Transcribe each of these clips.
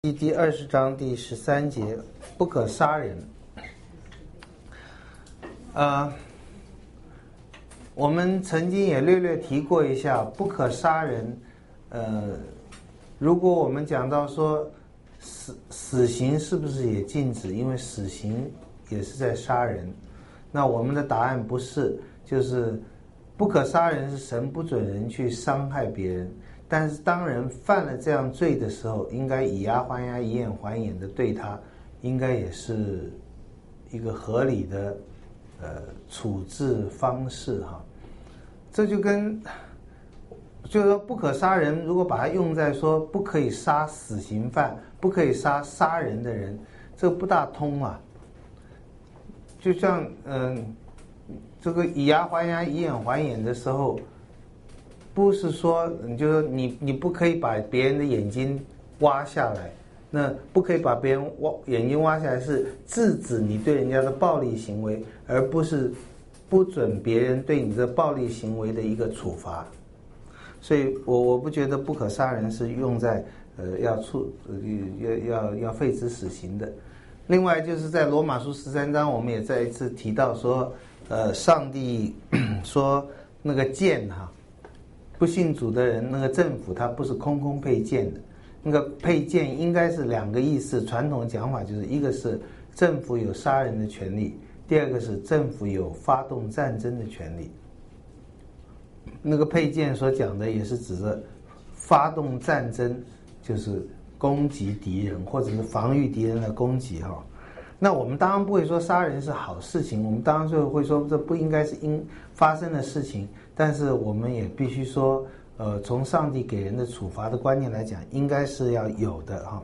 第20章第13节，不可杀人。我们曾经也略略提过一下，不可杀人。如果我们讲到说死刑是不是也禁止？因为死刑也是在杀人。那我们的答案不是，就是不可杀人是神不准人去伤害别人。但是当人犯了这样罪的时候，应该以牙还牙，以眼还眼的对他，应该也是一个合理的处置方式哈。这就跟就是说不可杀人，如果把它用在说不可以杀死刑犯，不可以杀人的人，这个不大通啊。就像这个以牙还牙，以眼还眼的时候，不是说就是你不可以把别人的眼睛挖下来，那不可以把别人眼睛挖下来，是制止你对人家的暴力行为，而不是不准别人对你的暴力行为的一个处罚。所以我不觉得不可杀人是用在要废止死刑的。另外就是在罗马书13章，我们也再一次提到说，上帝说那个剑不信主的人，那个政府他不是空空配剑的，那个配剑应该是两个意思。传统讲法就是一个是政府有杀人的权利，第二个是政府有发动战争的权利。那个配剑所讲的也是指着发动战争，就是攻击敌人或者是防御敌人的攻击哈。那我们当然不会说杀人是好事情，我们当然就会说这不应该是发生的事情。但是我们也必须说，从上帝给人的处罚的观念来讲，应该是要有的哈。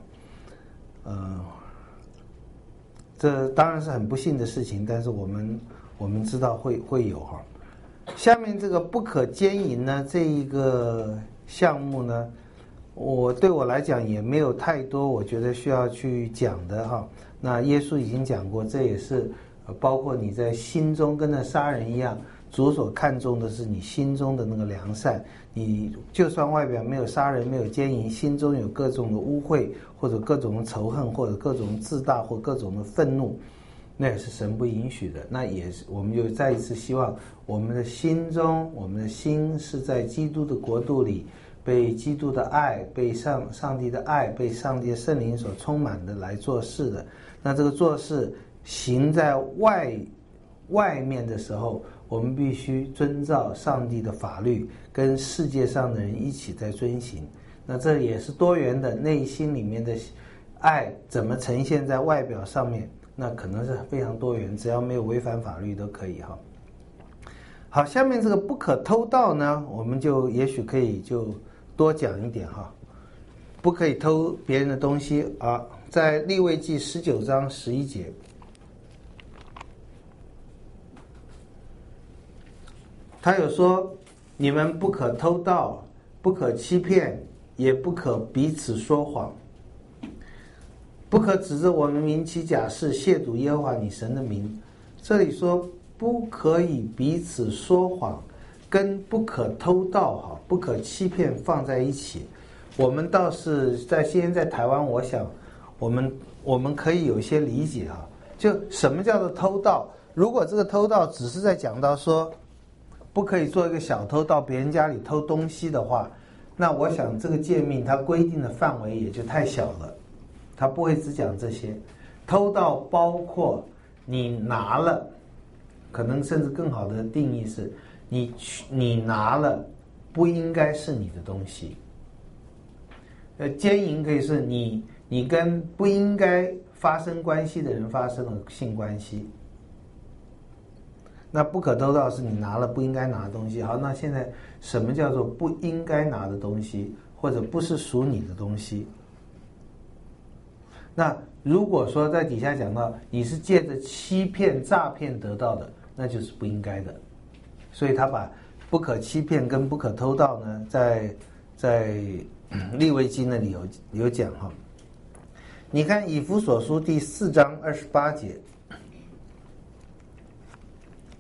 这当然是很不幸的事情，但是我们知道会有哈。下面这个不可奸淫呢，这一个项目呢，对我来讲也没有太多我觉得需要去讲的哈。那耶稣已经讲过，这也是包括你在心中跟那杀人一样。主所看重的是你心中的那个良善，你就算外表没有杀人，没有奸淫，心中有各种的污秽，或者各种的仇恨，或者各种自大，或各种的愤怒，那也是神不允许的。那也是我们又再一次希望我们的心中，我们的心是在基督的国度里，被基督的爱，被上帝的爱，被上帝的圣灵所充满的来做事的。那这个做事行在外面的时候，我们必须遵照上帝的法律，跟世界上的人一起在遵行。那这也是多元的，内心里面的爱怎么呈现在外表上面，那可能是非常多元，只要没有违反法律都可以哈。好，下面这个不可偷盗呢，我们就也许可以就多讲一点哈。不可以偷别人的东西啊，在利未记19章11节。他有说，你们不可偷盗，不可欺骗，也不可彼此说谎，不可指着我们名起假誓，亵渎耶和华你神的名。这里说不可以彼此说谎，跟不可偷盗不可欺骗放在一起。我们倒是现在在台湾，我想我们可以有一些理解就什么叫做偷盗？如果这个偷盗只是在讲到说不可以做一个小偷到别人家里偷东西的话，那我想这个诫命它规定的范围也就太小了，它不会只讲这些。偷盗包括你拿了，可能甚至更好的定义是你拿了不应该是你的东西。奸淫可以是你跟不应该发生关系的人发生了性关系。那不可偷盗是你拿了不应该拿的东西。好，那现在什么叫做不应该拿的东西，或者不是属你的东西？那如果说在底下讲到你是借着欺骗诈骗得到的，那就是不应该的。所以他把不可欺骗跟不可偷盗呢，在利未记那里有讲哈。你看以弗所书第4章28节，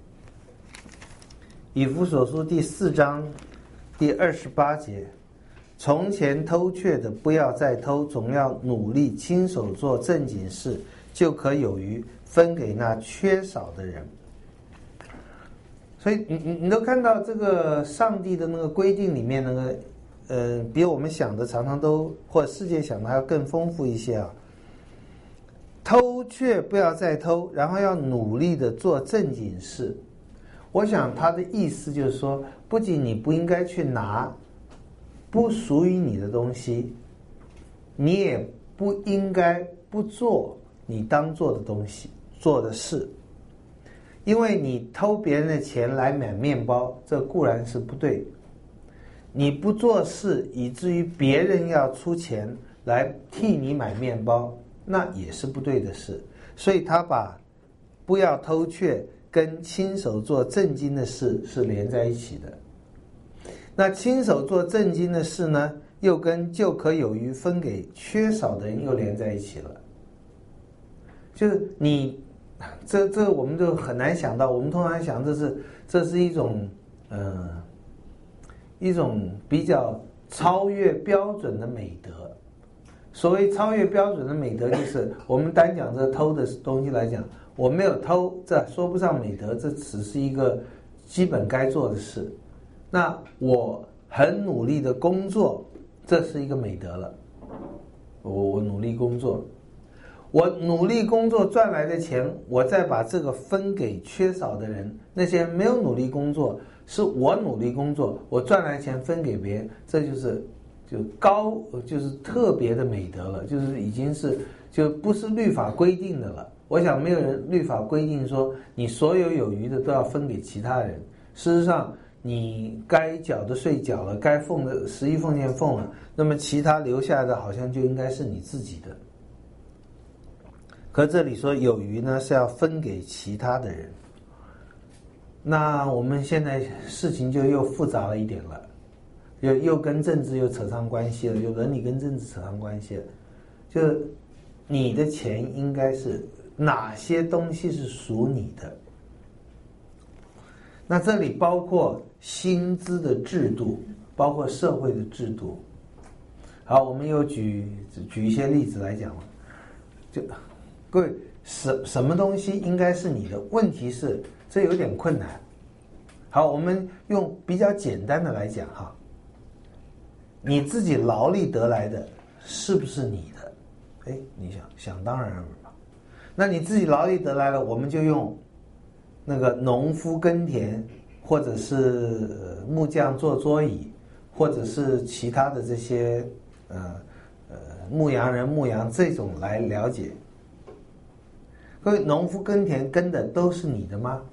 以弗所书第4章第28节， 从前偷窃的不要再偷，总要努力亲手做正经事，就可有余，分给那缺少的人。所以你都看到这个上帝的那个规定里面那个比我们想的常常都或者世界想的还要更丰富一些啊。偷却不要再偷，然后要努力的做正经事。我想他的意思就是说，不仅你不应该去拿不属于你的东西，你也不应该不做你当做的东西做的事。因为你偷别人的钱来买面包，这固然是不对的。你不做事以至于别人要出钱来替你买面包，那也是不对的事。所以他把不要偷窃跟亲手做正经的事是连在一起的。那亲手做正经的事呢，又跟就可有余分给缺少的人又连在一起了。就是你这我们就很难想到，我们通常想这是一种一种比较超越标准的美德。所谓超越标准的美德，就是我们单讲这偷的东西来讲，我没有偷，这说不上美德，这只是一个基本该做的事。那我很努力的工作，这是一个美德了。我努力工作，我努力工作赚来的钱，我再把这个分给缺少的人。那些没有努力工作，是我努力工作，我赚来钱分给别人，这就是特别的美德了，就是已经是就不是律法规定的了。我想没有人律法规定说你所有有余的都要分给其他人。事实上，你该缴的税缴了，该奉的十一奉献奉了，那么其他留下的好像就应该是你自己的。可这里说有余呢，是要分给其他的人。那我们现在事情就又复杂了一点了，又跟政治又扯上关系了，又伦理跟政治扯上关系了。就是你的钱应该是哪些东西是属你的？那这里包括薪资的制度，包括社会的制度。好，我们又举一些例子来讲了。就各位，什么东西应该是你的？问题是这有点困难。好，我们用比较简单的来讲哈，你自己劳力得来的是不是你的？哎，你想当然了吧？那你自己劳力得来了，我们就用那个农夫耕田，或者是木匠做桌椅，或者是其他的这些牧羊人牧羊这种来了解。各位，农夫耕田耕的都是你的吗？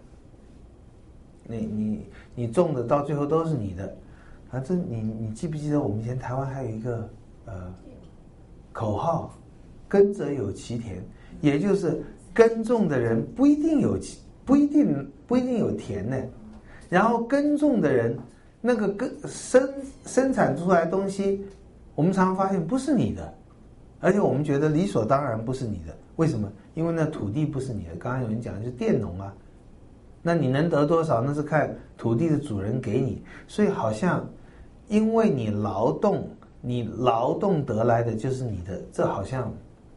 你种的到最后都是你的。反正你记不记得我们以前台湾还有一个口号，耕者有其田，也就是耕种的人不一定有田呢。然后耕种的人那个生产出来的东西，我们常常发现不是你的，而且我们觉得理所当然不是你的。为什么？因为那土地不是你的。刚刚有人讲的是佃农啊，那你能得多少，那是看土地的主人给你。所以好像因为你劳动得来的就是你的，这好像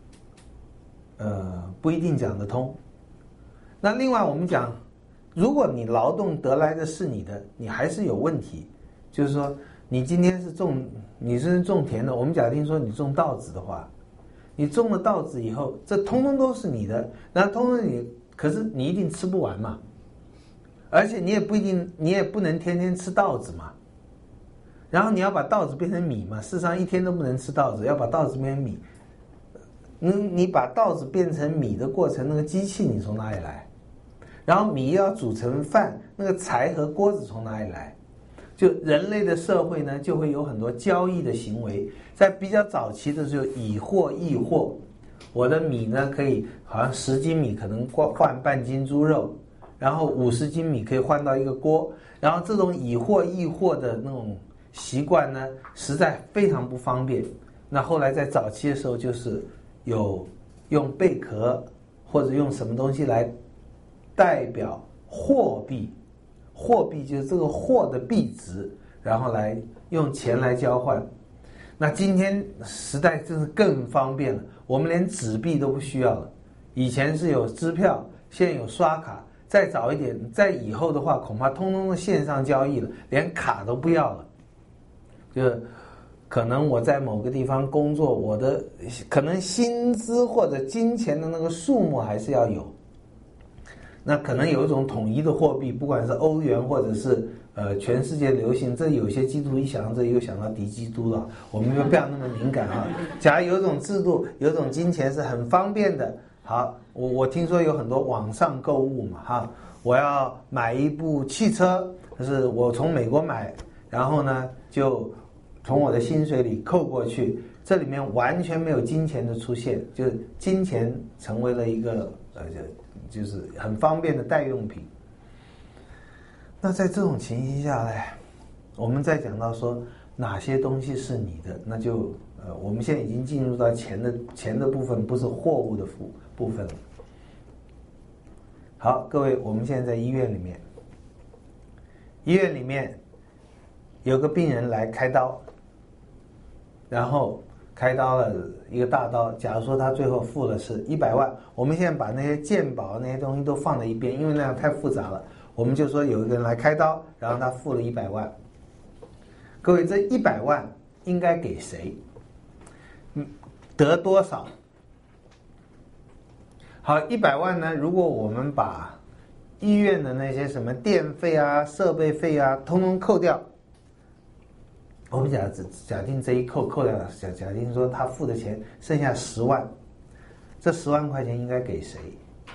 不一定讲得通。那另外我们讲，如果你劳动得来的是你的，你还是有问题。就是说你今天你是种田的，我们假定说你种稻子的话，你种了稻子以后，这通通都是你的，然后通通可是你一定吃不完嘛，而且你也不能天天吃稻子嘛。然后你要把稻子变成米嘛，事实上一天都不能吃稻子，要把稻子变成米。你把稻子变成米的过程，那个机器你从哪里来？然后米要煮成饭，那个柴和锅子从哪里来？就人类的社会呢，就会有很多交易的行为。在比较早期的时候，以货易货，我的米呢可以好像10斤米可能换半斤猪肉，然后50斤米可以换到一个锅，然后这种以货易货的那种习惯呢，实在非常不方便。那后来在早期的时候，就是有用贝壳或者用什么东西来代表货币，货币就是这个货的币值，然后来用钱来交换。 那今天时代真是更方便了，我们连纸币都不需要了。以前是有支票，现在有刷卡，再早一点，在以后的话，恐怕通通的线上交易了，连卡都不要了。就可能我在某个地方工作，我的可能薪资或者金钱的那个数目还是要有。那可能有一种统一的货币，不管是欧元或者是全世界流行，这有些基督徒一想到这又想到敌基督了，我们就不要那么敏感哈。假如有一种制度，有一种金钱是很方便的，好，我听说有很多网上购物嘛哈，我要买一部汽车，就是我从美国买，然后呢就从我的薪水里扣过去，这里面完全没有金钱的出现，就是金钱成为了一个就是很方便的代用品。那在这种情形下呢，我们再讲到说哪些东西是你的，那就我们现在已经进入到钱的部分，不是货物的部分了。好，各位，我们现在在医院里面，医院里面有个病人来开刀，然后开刀了一个大刀，假如说他最后付了是100万，我们现在把那些健保那些东西都放在一边，因为那样太复杂了。我们就说有一个人来开刀，然后他付了100万。各位，这100万应该给谁？得多少？好，100万呢，如果我们把医院的那些什么电费啊、设备费啊通通扣掉，我们假定这一扣掉了，假定说他付的钱剩下10万，这10万块钱应该给谁？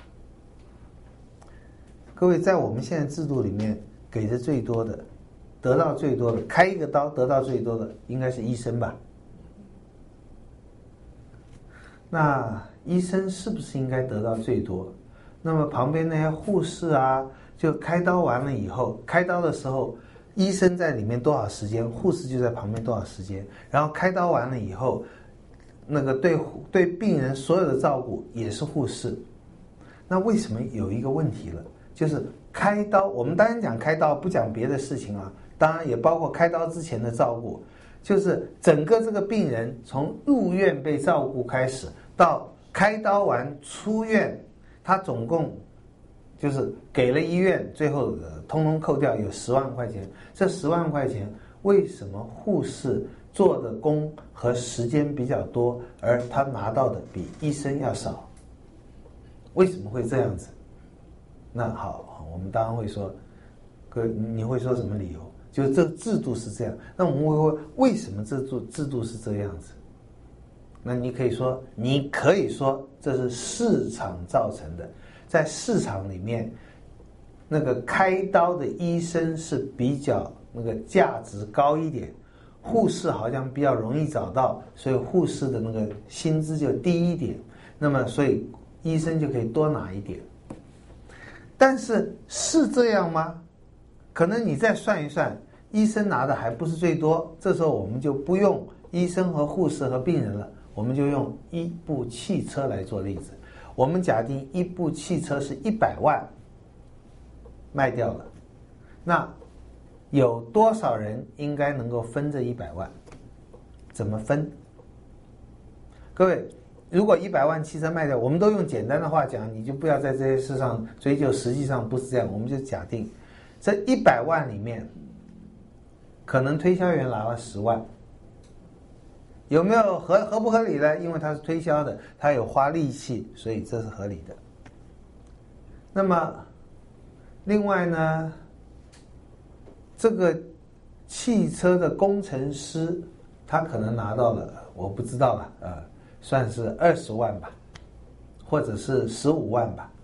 各位，在我们现在制度里面，给的最多的、得到最多的、开一个刀得到最多的，应该是医生吧？那医生是不是应该得到最多？那么旁边那些护士啊，就开刀完了以后，开刀的时候，医生在里面多少时间，护士就在旁边多少时间，然后开刀完了以后，那个对病人所有的照顾也是护士。那为什么有一个问题了？就是开刀，我们当然讲开刀，不讲别的事情啊，当然也包括开刀之前的照顾，就是整个这个病人从入院被照顾开始，到开刀完出院，他总共就是给了医院，最后通通扣掉有10万块钱。这10万块钱为什么护士做的工和时间比较多，而他拿到的比医生要少？为什么会这样子？那好，我们当然会说，你会说什么理由？就是这个制度是这样。那我们会问，为什么这制度是这样子？那你可以说这是市场造成的。在市场里面，那个开刀的医生是比较那个价值高一点，护士好像比较容易找到，所以护士的那个薪资就低一点。那么所以医生就可以多拿一点。但是是这样吗？可能你再算一算，医生拿的还不是最多，这时候我们就不用医生和护士和病人了，我们就用一部汽车来做例子。我们假定一部汽车是100万卖掉了，那有多少人应该能够分这100万？怎么分？各位，如果100万汽车卖掉，我们都用简单的话讲，你就不要在这些事上追究，实际上不是这样。我们就假定这100万里面，可能推销员拿了10万，有没有合不合理呢？因为他是推销的，他有花力气，所以这是合理的。那么另外呢，这个汽车的工程师，他可能拿到了，我不知道了，算是20万吧，或者是15万吧，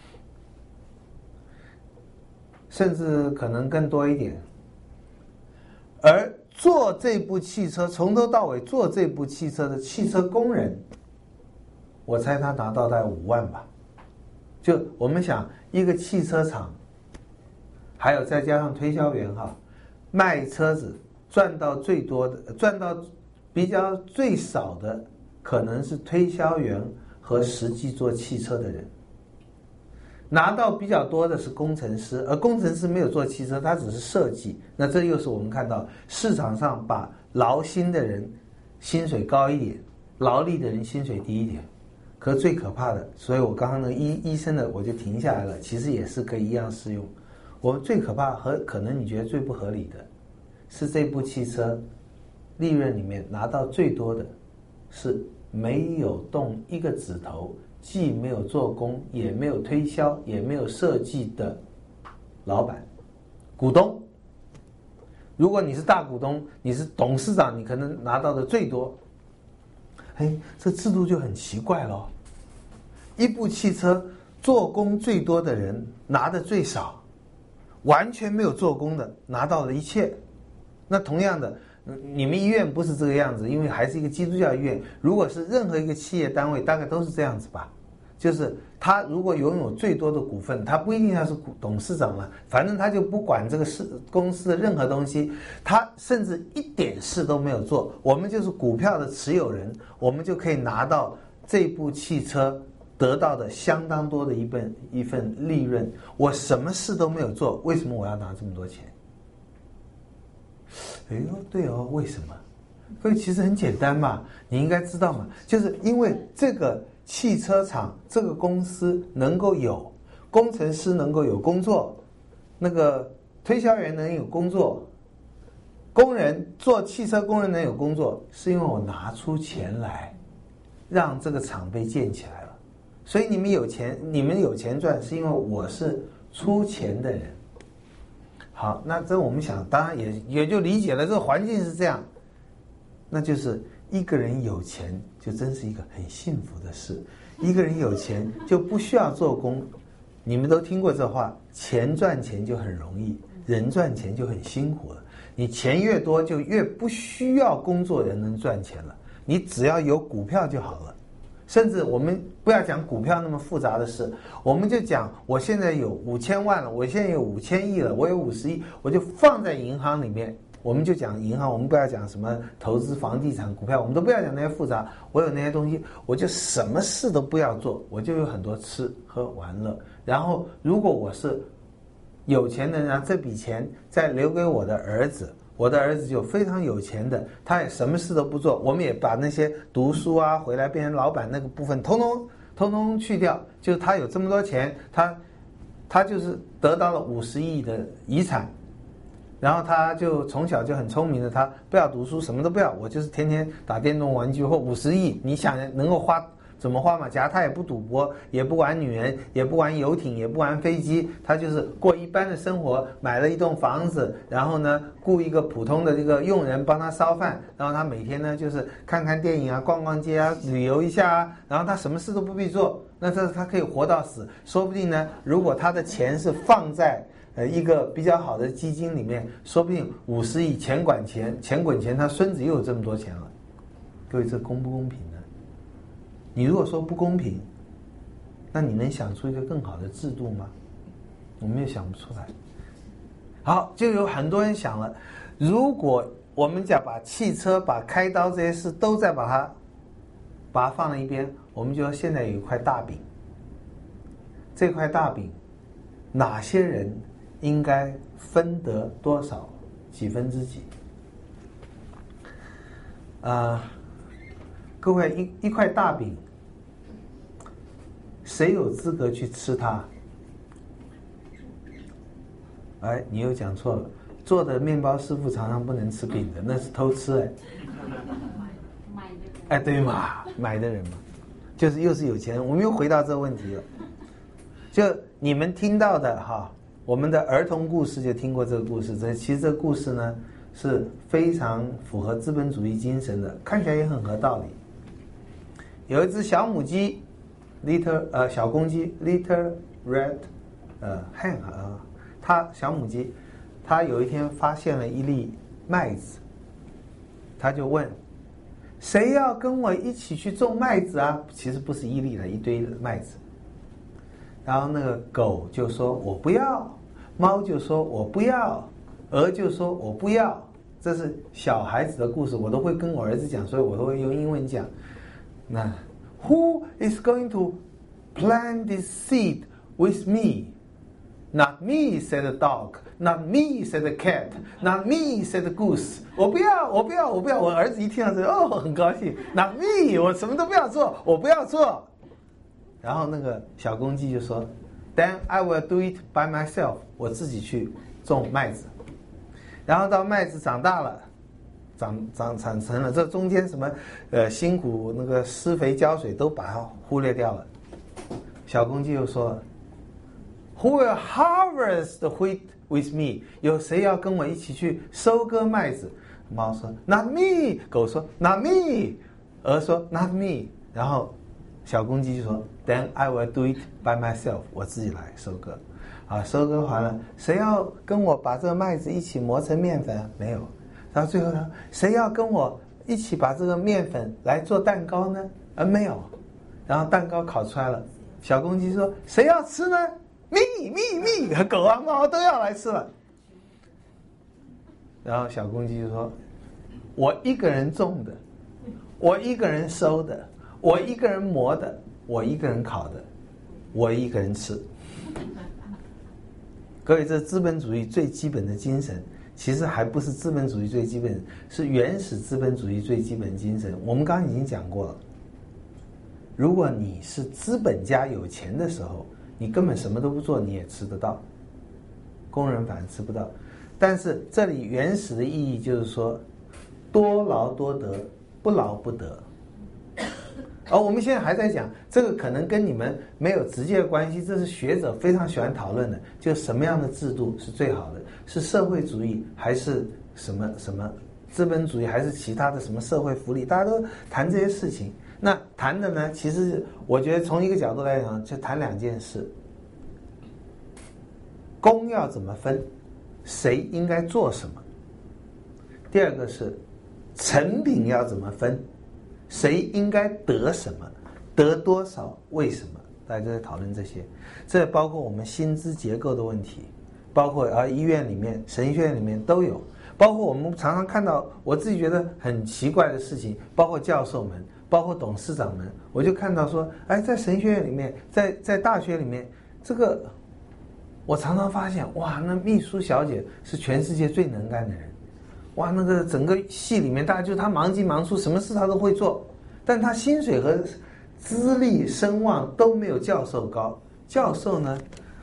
甚至可能更多一点。而做这部汽车，从头到尾做这部汽车的汽车工人，我猜他拿到大概5万吧。就我们想，一个汽车厂，还有再加上推销员卖车子赚到最多的，赚到比较最少的，可能是推销员和实际做汽车的人。拿到比较多的是工程师，而工程师没有做汽车，他只是设计。那这又是我们看到市场上把劳心的人薪水高一点，劳力的人薪水低一点。可是最可怕的，所以我刚刚那个医生的我就停下来了，其实也是可以一样适用。我们最可怕和可能你觉得最不合理的是这部汽车利润里面拿到最多的是没有动一个指头，既没有做工，也没有推销，也没有设计的老板股东。如果你是大股东，你是董事长，你可能拿到的最多。这制度就很奇怪咯。一部汽车做工最多的人拿的最少，完全没有做工的拿到了一切。那同样的，你们医院不是这个样子，因为还是一个基督教医院。如果是任何一个企业单位，大概都是这样子吧。就是他如果拥有最多的股份，他不一定要是董事长了，反正他就不管这个公司的任何东西，他甚至一点事都没有做，我们就是股票的持有人，我们就可以拿到这部汽车得到的相当多的一份利润。我什么事都没有做，为什么我要拿这么多钱？对哦，为什么？所以其实很简单嘛，你应该知道嘛，就是因为这个汽车厂这个公司能够有工程师能够有工作，那个推销员能有工作，工人做汽车工人能有工作，是因为我拿出钱来让这个厂被建起来了。所以你们有钱赚，是因为我是出钱的人。好，那这我们想当然也就理解了，这个环境是这样，那就是一个人有钱就真是一个很幸福的事。一个人有钱就不需要做工。你们都听过这话，钱赚钱就很容易，人赚钱就很辛苦了。你钱越多就越不需要工作人能赚钱了，你只要有股票就好了。甚至我们不要讲股票那么复杂的事，我们就讲我现在有5000万了，我现在有5000亿了，我有50亿，我就放在银行里面。我们就讲银行，我们不要讲什么投资房地产股票，我们都不要讲那些复杂。我有那些东西，我就什么事都不要做，我就有很多吃喝玩乐。然后如果我是有钱人啊，这笔钱再留给我的儿子，我的儿子就非常有钱的，他也什么事都不做，我们也把那些读书啊回来变成老板那个部分通通去掉，就是他有这么多钱，他就是得到了50亿的遗产。然后他就从小就很聪明的，他不要读书，什么都不要，我就是天天打电动玩具。或50亿，你想能够花怎么花嘛？假如他也不赌博，也不玩女人，也不玩游艇，也不玩飞机，他就是过一般的生活，买了一栋房子，然后呢雇一个普通的这个佣人帮他烧饭，然后他每天呢就是看看电影啊，逛逛街啊，旅游一下啊，然后他什么事都不必做，那这他可以活到死。说不定呢，如果他的钱是放在一个比较好的基金里面，说不定50亿钱滚钱，他孙子又有这么多钱了。各位，这公不公平呢？你如果说不公平，那你能想出一个更好的制度吗？我们也想不出来。好，就有很多人想了，如果我们讲把汽车、把开刀这些事都再把它放在一边，我们就说现在有一块大饼，这块大饼哪些人应该分得多少几分之几？各位，一块大饼，谁有资格去吃它？你又讲错了，做的面包师傅常常不能吃饼的，那是偷吃对嘛，买的人嘛，就是又是有钱人。我们又回到这个问题了，就你们听到的哈。我们的儿童故事就听过这个故事，其实这个故事呢是非常符合资本主义精神的，看起来也很合道理。有一只小母鸡小公鸡 little red hen 它小母鸡，它有一天发现了一粒麦子，它就问谁要跟我一起去种麦子啊？其实不是一粒了，一堆麦子。然后那个狗就说我不要，猫就说我不要，鹅就说我不要。这是小孩子的故事，我都会跟我儿子讲，所以我都会用英文讲。那 Who is going to plant this seed with me？ Not me said the dog, not me said the cat, not me said the goose。我不要。我儿子一听到这个，很高兴。Not me， 我什么都不要做，我不要做。然后那个小公鸡就说 ，Then I will do it by myself。我自己去种麦子。然后到麦子长大了，产成了，这中间什么辛苦那个施肥浇水都把它忽略掉了。小公鸡又说了 ，Who will harvest the wheat with me？ 有谁要跟我一起去收割麦子？猫说 Not me， 狗说 Not me， 鹅说 Not me。然后小公鸡就说 Then I will do it by myself， 我自己来收割。收割完了，谁要跟我把这个麦子一起磨成面粉？没有。然后最后呢，谁要跟我一起把这个面粉来做蛋糕呢？没有。然后蛋糕烤出来了，小公鸡说：“谁要吃呢？” me， 狗啊猫都要来吃了。然后小公鸡就说：“我一个人种的，我一个人收的，我一个人磨的，我一个人烤的，我一个人吃。”各位，这资本主义最基本的精神，其实还不是资本主义最基本，是原始资本主义最基本精神。我们刚刚已经讲过了，如果你是资本家有钱的时候，你根本什么都不做，你也吃得到，工人反而吃不到。但是这里原始的意义就是说，多劳多得，不劳不得。而我们现在还在讲这个，可能跟你们没有直接的关系，这是学者非常喜欢讨论的，就什么样的制度是最好的，是社会主义还是什么资本主义，还是其他的什么社会福利，大家都谈这些事情。那谈的呢，其实我觉得从一个角度来讲，就谈两件事：工要怎么分，谁应该做什么；第二个是成品要怎么分，谁应该得什么，得多少，为什么？大家都在讨论这些。这包括我们薪资结构的问题，包括医院里面、神学院里面都有，包括我们常常看到我自己觉得很奇怪的事情，包括教授们，包括董事长们，我就看到说，在神学院里面，在大学里面，这个我常常发现，哇，那秘书小姐是全世界最能干的人。哇，那个整个系里面，大家就他忙进忙出，什么事他都会做，但他薪水和资历声望都没有教授高。教授呢，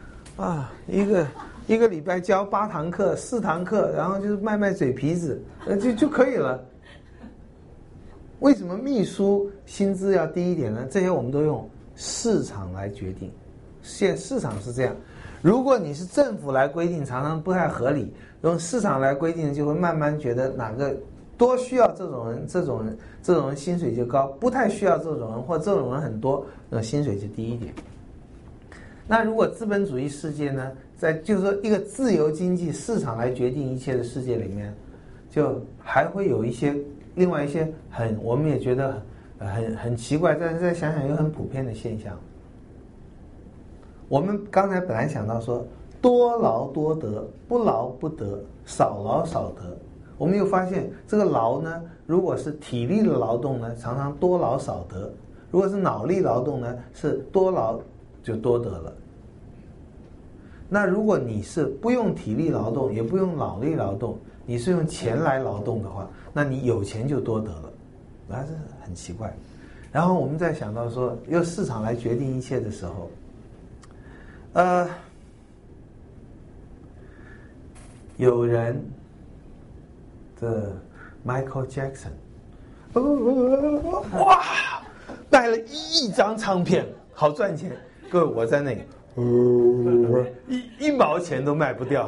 一个礼拜教8堂课、4堂课，然后就是卖嘴皮子，就可以了。为什么秘书薪资要低一点呢？这些我们都用市场来决定。现在市场是这样，如果你是政府来规定，常常不太合理。用市场来规定，就会慢慢觉得哪个多需要这种人薪水就高，不太需要这种人或这种人很多，薪水就低一点。那如果资本主义世界呢，在就是说一个自由经济市场来决定一切的世界里面，就还会有一些另外一些我们也觉得很奇怪，但是再想想又很普遍的现象。我们刚才本来想到说，多劳多得，不劳不得，少劳少得。我们又发现这个劳呢，如果是体力的劳动呢，常常多劳少得；如果是脑力劳动呢，是多劳就多得了。那如果你是不用体力劳动，也不用脑力劳动，你是用钱来劳动的话，那你有钱就多得了，那这很奇怪。然后我们再想到说，用市场来决定一切的时候，有人的 Michael Jackson， 哇，卖了1亿张唱片，好赚钱。各位，我在那里，一毛钱都卖不掉。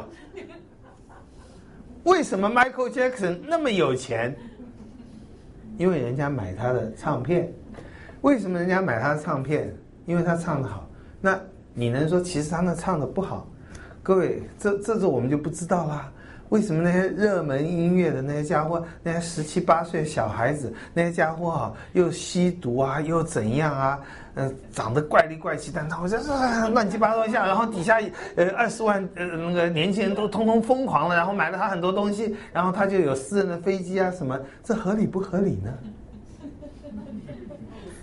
为什么 Michael Jackson 那么有钱？因为人家买他的唱片。为什么人家买他的唱片？因为他唱得好。那你能说其实他那唱得不好？各位，这我们就不知道啦。为什么那些热门音乐的那些家伙，那些17、18岁的小孩子，那些家伙又吸毒啊，又怎样啊？长得怪里怪气，但他乱七八糟一下，然后底下20万那个年轻人都通通疯狂了，然后买了他很多东西，然后他就有私人的飞机啊什么，这合理不合理呢？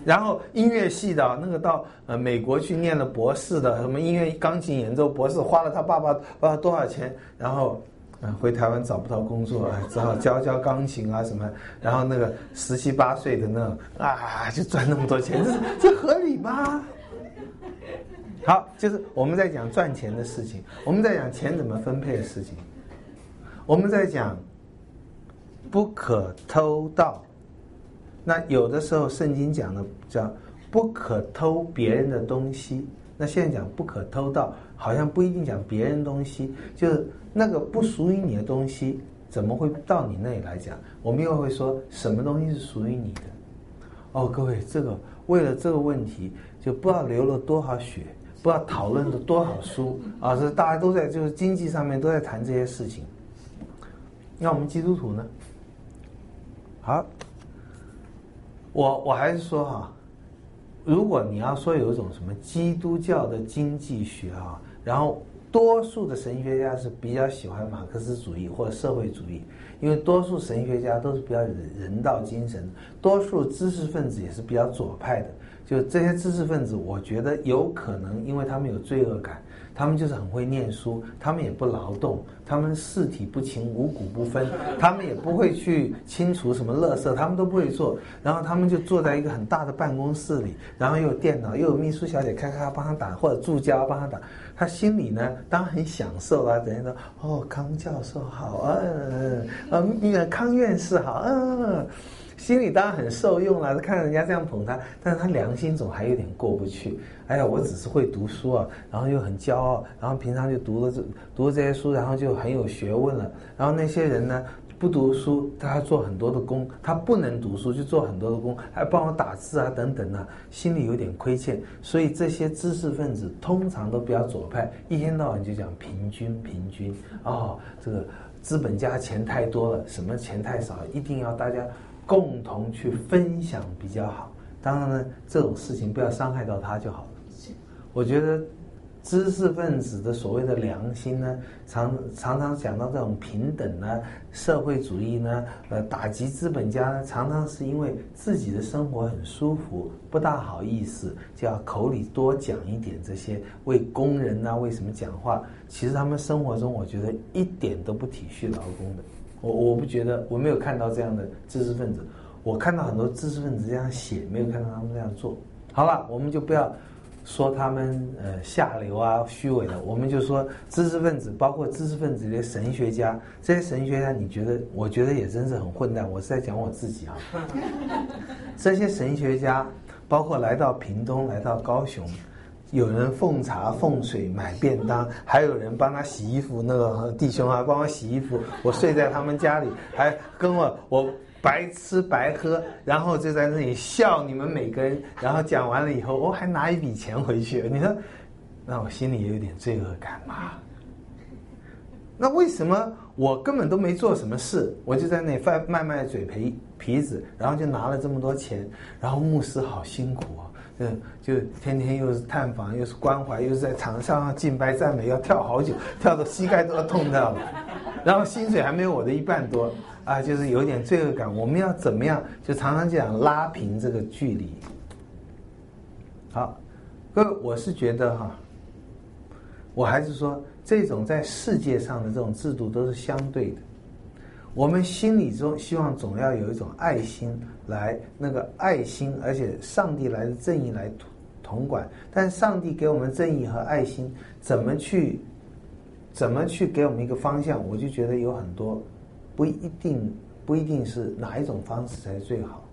然后音乐系的那个到美国去念了博士的，什么音乐钢琴演奏博士，花了他爸爸多少钱，然后回台湾找不到工作，只好教钢琴啊什么，然后那个17、18岁的那种就赚那么多钱，这合理吗？好，就是我们在讲赚钱的事情，我们在讲钱怎么分配的事情，我们在讲不可偷盗。那有的时候圣经讲的叫不可偷别人的东西，那现在讲不可偷盗，好像不一定讲别人东西，就是那个不属于你的东西怎么会到你那里来讲？我们又会说什么东西是属于你的？哦，各位，这个为了这个问题，就不知道流了多少血，不知道讨论了多少书啊！这大家都在就是经济上面都在谈这些事情。那我们基督徒呢？好，我还是说哈，如果你要说有一种什么基督教的经济学啊，然后多数的神学家是比较喜欢马克思主义或者社会主义，因为多数神学家都是比较人道精神，多数知识分子也是比较左派的。就这些知识分子，我觉得有可能，因为他们有罪恶感，他们就是很会念书，他们也不劳动，他们四体不勤，五谷不分，他们也不会去清除什么垃圾，他们都不会做，然后他们就坐在一个很大的办公室里，然后又有电脑，又有秘书小姐咔咔帮他打，或者助教帮他打，他心里呢当然很享受啊，等于说哦，康教授好，康院士好，心里当然很受用了，看人家这样捧他，但是他良心总还有点过不去。哎呀，我只是会读书啊，然后又很骄傲，然后平常就读了这些书，然后就很有学问了。然后那些人呢，不读书，他做很多的工，他不能读书就做很多的工，还帮我打字啊等等啊，心里有点亏欠。所以这些知识分子通常都比较左派，一天到晚就讲平均哦，这个资本家钱太多了，什么钱太少，一定要大家共同去分享比较好。当然呢，这种事情不要伤害到他就好了。我觉得知识分子的所谓的良心呢，常常讲到这种平等呢、社会主义呢、打击资本家呢，常常是因为自己的生活很舒服，不大好意思，就要口里多讲一点这些为工人啊、为什么讲话。其实他们生活中，我觉得一点都不体恤劳工的。我不觉得，我没有看到这样的知识分子。我看到很多知识分子这样写，没有看到他们这样做。好了，我们就不要说他们下流啊、虚伪的，我们就说知识分子，包括知识分子的神学家，这些神学家，我觉得也真是很混蛋。我是在讲我自己啊。这些神学家，包括来到屏东、来到高雄，有人奉茶奉水买便当，还有人帮他洗衣服，那个弟兄啊帮我洗衣服，我睡在他们家里，还跟我白吃白喝，然后就在那里笑你们每个人，然后讲完了以后，我还拿一笔钱回去。你说，那我心里也有点罪恶感嘛？那为什么我根本都没做什么事，我就在那里卖嘴皮子，然后就拿了这么多钱？然后牧师好辛苦啊，就天天又是探访，又是关怀，又是在场上敬拜赞美，要跳好久，跳到膝盖都要痛掉了，然后薪水还没有我的一半多。就是有点罪恶感。我们要怎么样？就常常讲拉平这个距离。好，各位，我是觉得我还是说，这种在世界上的这种制度都是相对的。我们心里中希望总要有一种爱心来，那个爱心，而且上帝来的正义来统管。但上帝给我们正义和爱心，怎么去给我们一个方向？我就觉得有很多。不一定是哪一种方式才是最好。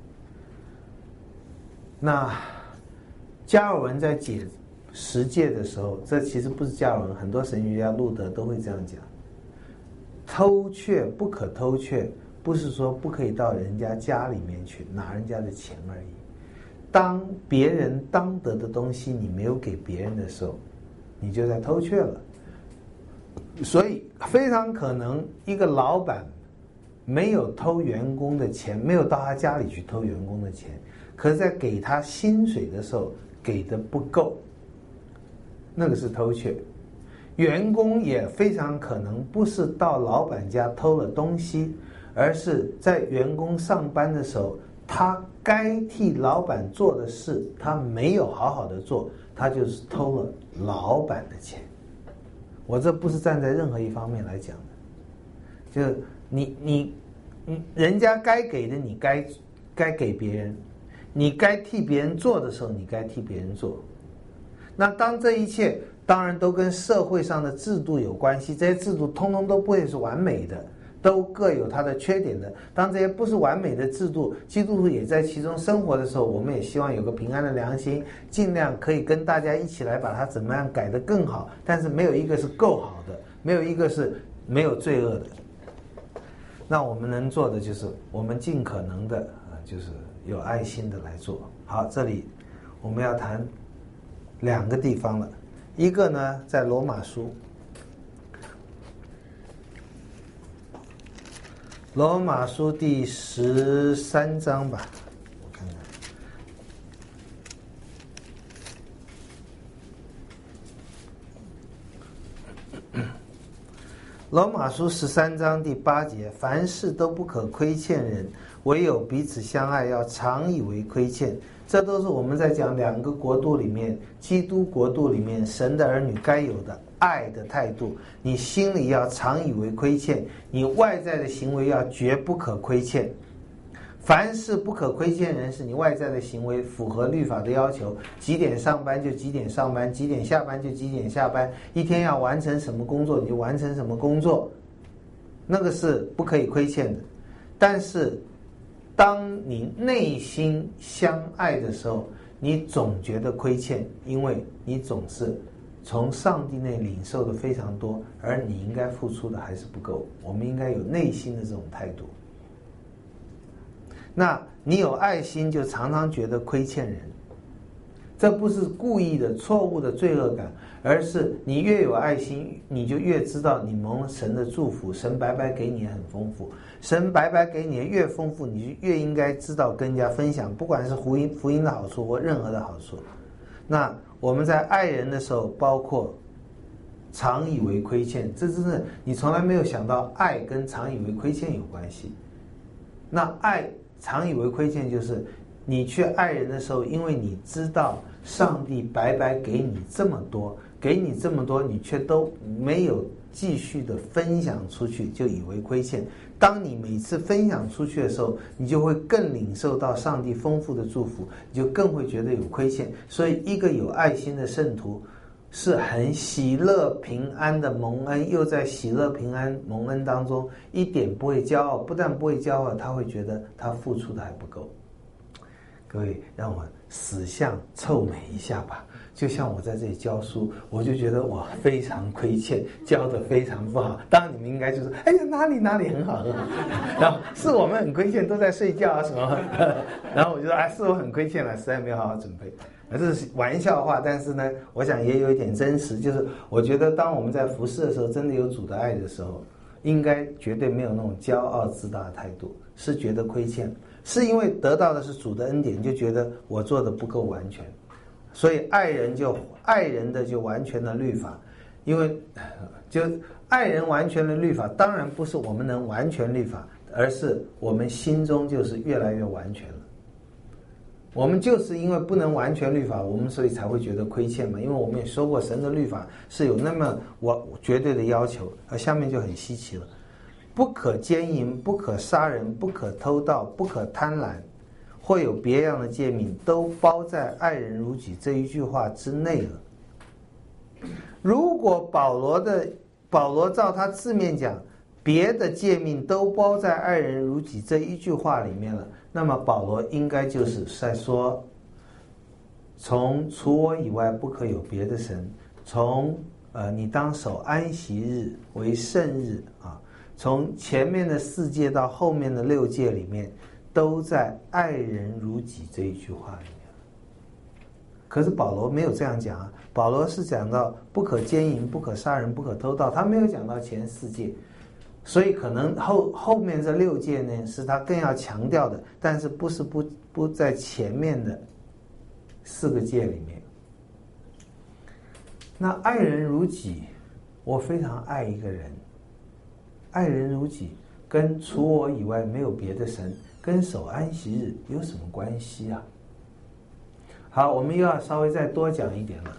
那加尔文在解十诫的时候，这其实不是加尔文，很多神学家路德都会这样讲。偷窃不可偷窃，不是说不可以到人家家里面去拿人家的钱而已。当别人当得的东西你没有给别人的时候，你就在偷窃了。所以非常可能一个老板没有偷员工的钱，没有到他家里去偷员工的钱，可是在给他薪水的时候给的不够，那个是偷窃。员工也非常可能不是到老板家偷了东西，而是在员工上班的时候他该替老板做的事，他没有好好的做，他就是偷了老板的钱。我这不是站在任何一方面来讲的，就是你人家该给的你该给别人，你该替别人做的时候，你该替别人做。那当这一切当然都跟社会上的制度有关系，这些制度通通都不会是完美的，都各有它的缺点的。当这些不是完美的制度，基督徒也在其中生活的时候，我们也希望有个平安的良心，尽量可以跟大家一起来把它怎么样改得更好。但是没有一个是够好的，没有一个是没有罪恶的。那我们能做的就是我们尽可能的就是有爱心的来做好。这里我们要谈2个地方了，一个呢在罗马书，罗马书第13章吧，我看看。罗马书13章第8节，凡事都不可亏欠人，唯有彼此相爱，要常以为亏欠。这都是我们在讲2个国度里面，基督国度里面神的儿女该有的爱的态度。你心里要常以为亏欠，你外在的行为要绝不可亏欠。凡事不可亏欠人，是你外在的行为符合律法的要求，几点上班就几点上班，几点下班就几点下班，一天要完成什么工作你就完成什么工作，那个是不可以亏欠的。但是当你内心相爱的时候，你总觉得亏欠，因为你总是从上帝那领受的非常多，而你应该付出的还是不够。我们应该有内心的这种态度。那你有爱心，就常常觉得亏欠人，这不是故意的错误的罪恶感，而是你越有爱心，你就越知道你蒙了神的祝福，神白白给你很丰富，神白白给你越丰富，你就越应该知道跟人家分享，不管是福音的好处或任何的好处。那我们在爱人的时候，包括常以为亏欠，这真是你从来没有想到爱跟常以为亏欠有关系。那爱常以为亏欠，就是你去爱人的时候，因为你知道上帝白白给你这么多，你却都没有继续的分享出去，就以为亏欠。当你每次分享出去的时候，你就会更领受到上帝丰富的祝福，你就更会觉得有亏欠。所以一个有爱心的圣徒是很喜乐平安的蒙恩，又在喜乐平安蒙恩当中一点不会骄傲，不但不会骄傲，他会觉得他付出的还不够。各位，让我死相臭美一下吧。就像我在这里教书，我就觉得我非常亏欠，教的非常不好。当然你们应该就是哎呀哪里很好很好，然后是我们很亏欠，都在睡觉啊什么，然后我就说是我很亏欠了，实在没有好好准备。这是玩笑话，但是呢我想也有一点真实，就是我觉得当我们在服侍的时候，真的有主的爱的时候，应该绝对没有那种骄傲自大的态度，是觉得亏欠，是因为得到的是主的恩典，就觉得我做的不够完全，所以爱人的就完全的律法。因为就爱人完全的律法，当然不是我们能完全律法，而是我们心中就是越来越完全了。我们就是因为不能完全律法，我们所以才会觉得亏欠嘛。因为我们也说过，神的律法是有那么绝对的要求，而下面就很稀奇了：不可奸淫，不可杀人，不可偷盗，不可贪婪，或有别样的诫命，都包在爱人如己这一句话之内了。如果保罗照他字面讲，别的诫命都包在爱人如己这一句话里面了，那么保罗应该就是在说，从除我以外不可有别的神，从你当守安息日为圣日啊，从前面的4诫到后面的6诫里面，都在爱人如己这一句话里面。可是保罗没有这样讲啊，保罗是讲到不可奸淫，不可杀人，不可偷盗，他没有讲到前4诫，所以可能后面这6诫呢是他更要强调的，但是不在前面的4个诫里面。那爱人如己，我非常爱一个人，爱人如己跟除我以外没有别的神， 跟守安息日有什么关系啊？好，我们又要稍微再多讲一点了。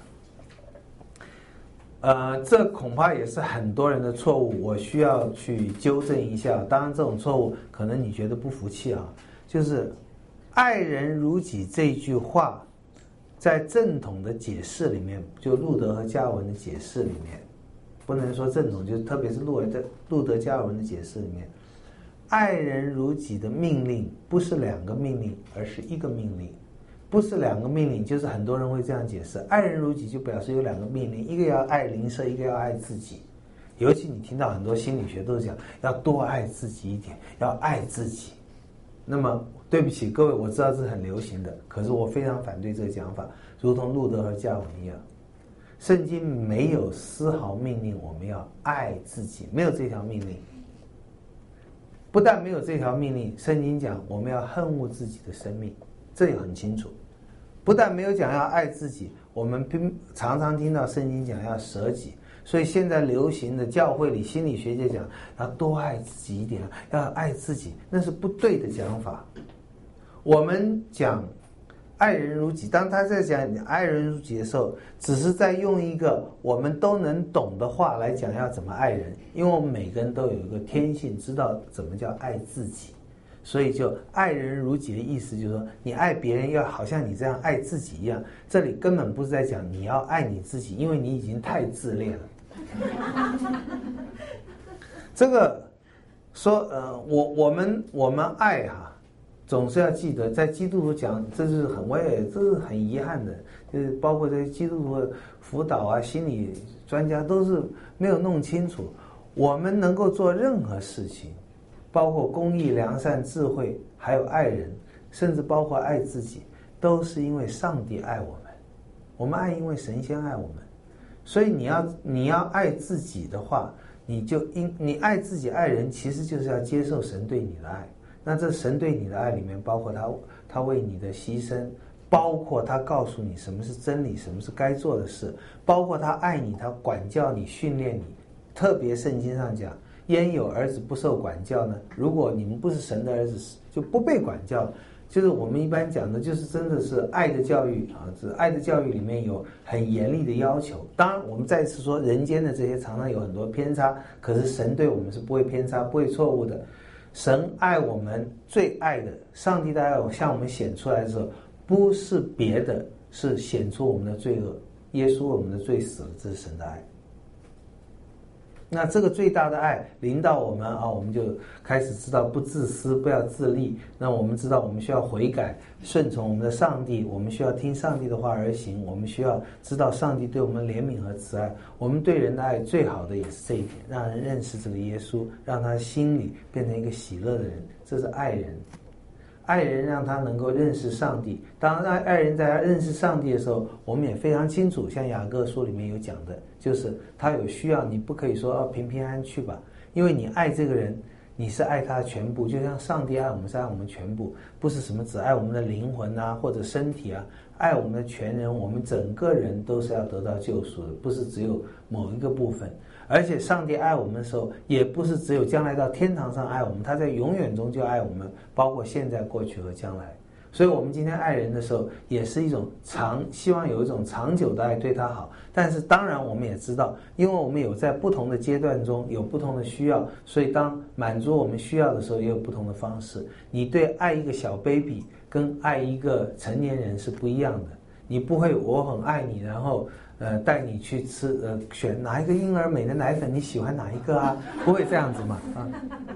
这恐怕也是很多人的错误，我需要去纠正一下。当然，这种错误可能你觉得不服气啊，就是“爱人如己”这句话，在正统的解释里面，就路德和加尔文的解释里面，不能说正统，就是特别是路德加尔文的解释里面，“爱人如己”的命令不是2个命令，而是1个命令。不是2个命令，就是很多人会这样解释，爱人如己就表示有2个命令，一个要爱邻舍，一个要爱自己。尤其你听到很多心理学都是讲要多爱自己一点，要爱自己。那么对不起各位，我知道这是很流行的，可是我非常反对这个讲法，如同路德和加尔文一样，圣经没有丝毫命令我们要爱自己，没有这条命令。不但没有这条命令，圣经讲我们要恨恶自己的生命，这也很清楚。不但没有讲要爱自己，我们常常听到圣经讲要舍己，所以现在流行的教会里心理学界讲要多爱自己一点，要爱自己，那是不对的讲法。我们讲爱人如己，当他在讲爱人如己的时候，只是在用一个我们都能懂的话来讲要怎么爱人，因为我们每个人都有一个天性，知道怎么叫爱自己。所以就爱人如己的意思就是说，你爱别人要好像你这样爱自己一样。这里根本不是在讲你要爱你自己，因为你已经太自恋了。这个说我们爱哈，总是要记得，在基督徒讲，这是很遗憾的，就是包括这些基督徒的辅导啊、心理专家都是没有弄清楚，我们能够做任何事情。包括公义、良善、智慧，还有爱人，甚至包括爱自己，都是因为上帝爱我们。我们爱，因为神先爱我们。所以你要爱自己的话，你爱自己、爱人，其实就是要接受神对你的爱。那这神对你的爱里面，包括他为你的牺牲，包括他告诉你什么是真理，什么是该做的事，包括他爱你，他管教你、训练你。特别圣经上讲，焉有儿子不受管教呢？如果你们不是神的儿子，就不被管教。就是我们一般讲的，就是真的是爱的教育啊，这爱的教育里面有很严厉的要求。当然，我们再次说，人间的这些常常有很多偏差，可是神对我们是不会偏差、不会错误的。神爱我们最爱的，上帝的爱向我们显出来的时候，不是别的，是显出我们的罪恶。耶稣为我们的罪死了，这是神的爱。那这个最大的爱临到我们啊，我们就开始知道不自私，不要自利。那我们知道我们需要悔改，顺从我们的上帝，我们需要听上帝的话而行。我们需要知道上帝对我们怜悯和慈爱。我们对人的爱最好的也是这一点，让人认识这个耶稣，让他心里变成一个喜乐的人，这是爱人。爱人让他能够认识上帝。当爱人在他认识上帝的时候，我们也非常清楚，像雅各书里面有讲的，就是他有需要，你不可以说平平安安去吧，因为你爱这个人，你是爱他的全部，就像上帝爱我们是爱我们全部，不是什么只爱我们的灵魂啊或者身体啊，爱我们的全人，我们整个人都是要得到救赎的，不是只有某一个部分。而且上帝爱我们的时候，也不是只有将来到天堂上爱我们，他在永远中就爱我们，包括现在、过去和将来。所以我们今天爱人的时候，也是一种希望有一种长久的爱对他好。但是当然我们也知道，因为我们有在不同的阶段中有不同的需要，所以当满足我们需要的时候，也有不同的方式。你对爱一个小 baby 跟爱一个成年人是不一样的。你不会我很爱你，然后带你去吃选哪一个婴儿美的奶粉，你喜欢哪一个啊？不会这样子嘛啊？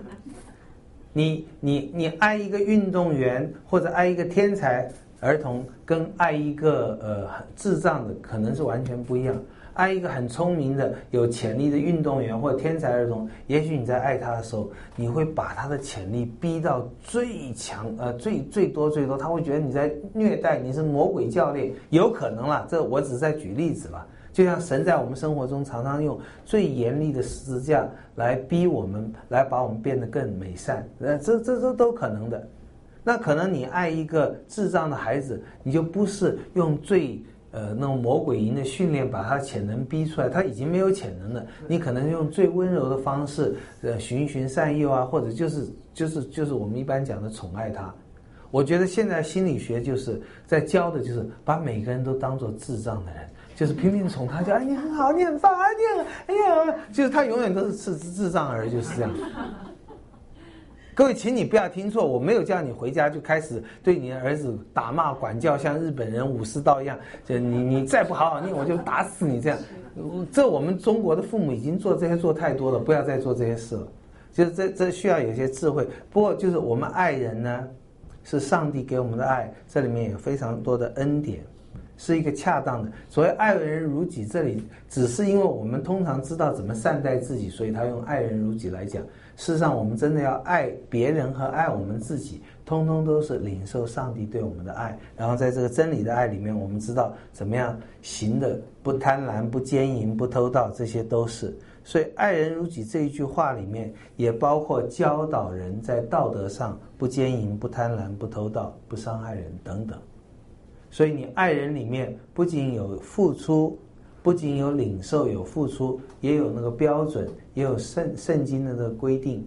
你爱一个运动员或者爱一个天才儿童，跟爱一个智障的可能是完全不一样。爱一个很聪明的有潜力的运动员或者天才儿童，也许你在爱他的时候，你会把他的潜力逼到最强最多，他会觉得你在虐待，你是魔鬼教练，有可能啦，这我只是在举例子啦。就像神在我们生活中常常用最严厉的十字架来逼我们，来把我们变得更美善，这都可能的。那可能你爱一个智障的孩子，你就不是用最那种魔鬼营的训练把他潜能逼出来，他已经没有潜能了。你可能用最温柔的方式，循循善诱啊，或者就是就是我们一般讲的宠爱他。我觉得现在心理学就是在教的就是把每个人都当作智障的人，就是拼命宠他，就哎你很好，你很棒，你很哎呀，就是他永远都是智障儿，就是这样。各位，请你不要听错，我没有叫你回家就开始对你的儿子打骂管教，像日本人武士道一样，就你再不好好念，我就打死你这样。这我们中国的父母已经做这些做太多了，不要再做这些事了。就是这需要有些智慧。不过就是我们爱人呢，是上帝给我们的爱，这里面有非常多的恩典，是一个恰当的。所谓爱人如己，这里只是因为我们通常知道怎么善待自己，所以他用爱人如己来讲。事实上，我们真的要爱别人和爱我们自己，通通都是领受上帝对我们的爱。然后在这个真理的爱里面，我们知道怎么样行的，不贪婪、不奸淫、不偷盗，这些都是。所以爱人如己这一句话里面，也包括教导人在道德上不奸淫、不贪婪、不偷盗、不伤害人等等。所以你爱人里面不仅有付出，不仅有领受有付出，也有那个标准，也有圣经的那个规定。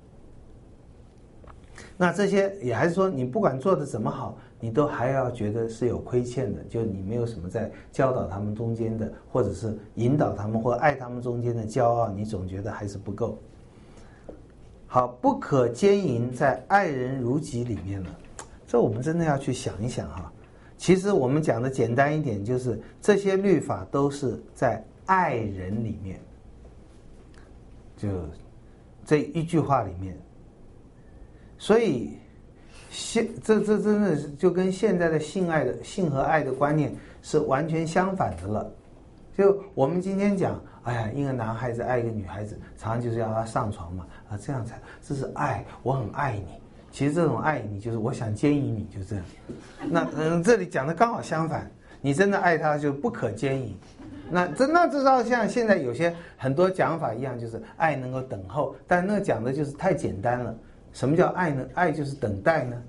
那这些也还是说，你不管做的怎么好，你都还要觉得是有亏欠的，就你没有什么在教导他们中间的，或者是引导他们或爱他们中间的骄傲，你总觉得还是不够。好，不可奸淫在爱人如己里面了，这我们真的要去想一想哈。其实我们讲的简单一点，就是这些律法都是在爱人里面，就这一句话里面。所以这真的就跟现在的性和爱的观念是完全相反的了。就我们今天讲，哎呀，一个男孩子爱一个女孩子，常常就是要他上床嘛，这样才这是爱，我很爱你。其实这种爱你就是我想奸淫你，就这样。那这里讲的刚好相反，你真的爱他就不可奸淫。那至少像现在有些很多讲法一样，就是爱能够等候，但那讲的就是太简单了。什么叫爱呢？爱就是等待呢。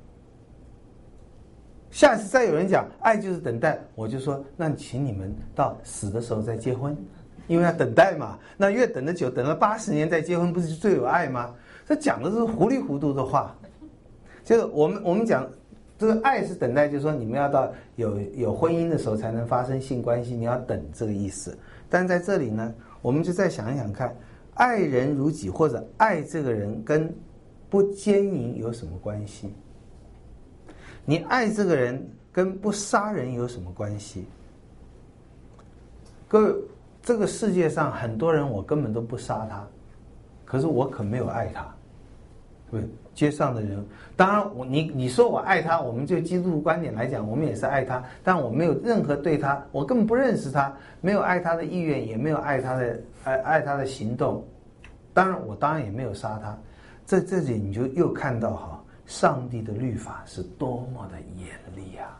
下次再有人讲爱就是等待，我就说那请你们到死的时候再结婚，因为要等待嘛。那越等得久，等了80年再结婚，不是最有爱吗？这讲的是糊里糊涂的话。就是我们讲这个爱是等待，就是说你们要到有婚姻的时候才能发生性关系，你要等这个意思。但在这里呢，我们就再想一想看，爱人如己或者爱这个人跟不奸淫有什么关系？你爱这个人跟不杀人有什么关系？各位，这个世界上很多人我根本都不杀他，可是我可没有爱他。对，街上的人，当然你说我爱他，我们就基督观点来讲，我们也是爱他，但我没有任何对他，我根本不认识他，没有爱他的意愿，也没有爱他的行动。当然，我当然也没有杀他。在这里你就又看到哈，上帝的律法是多么的严厉啊！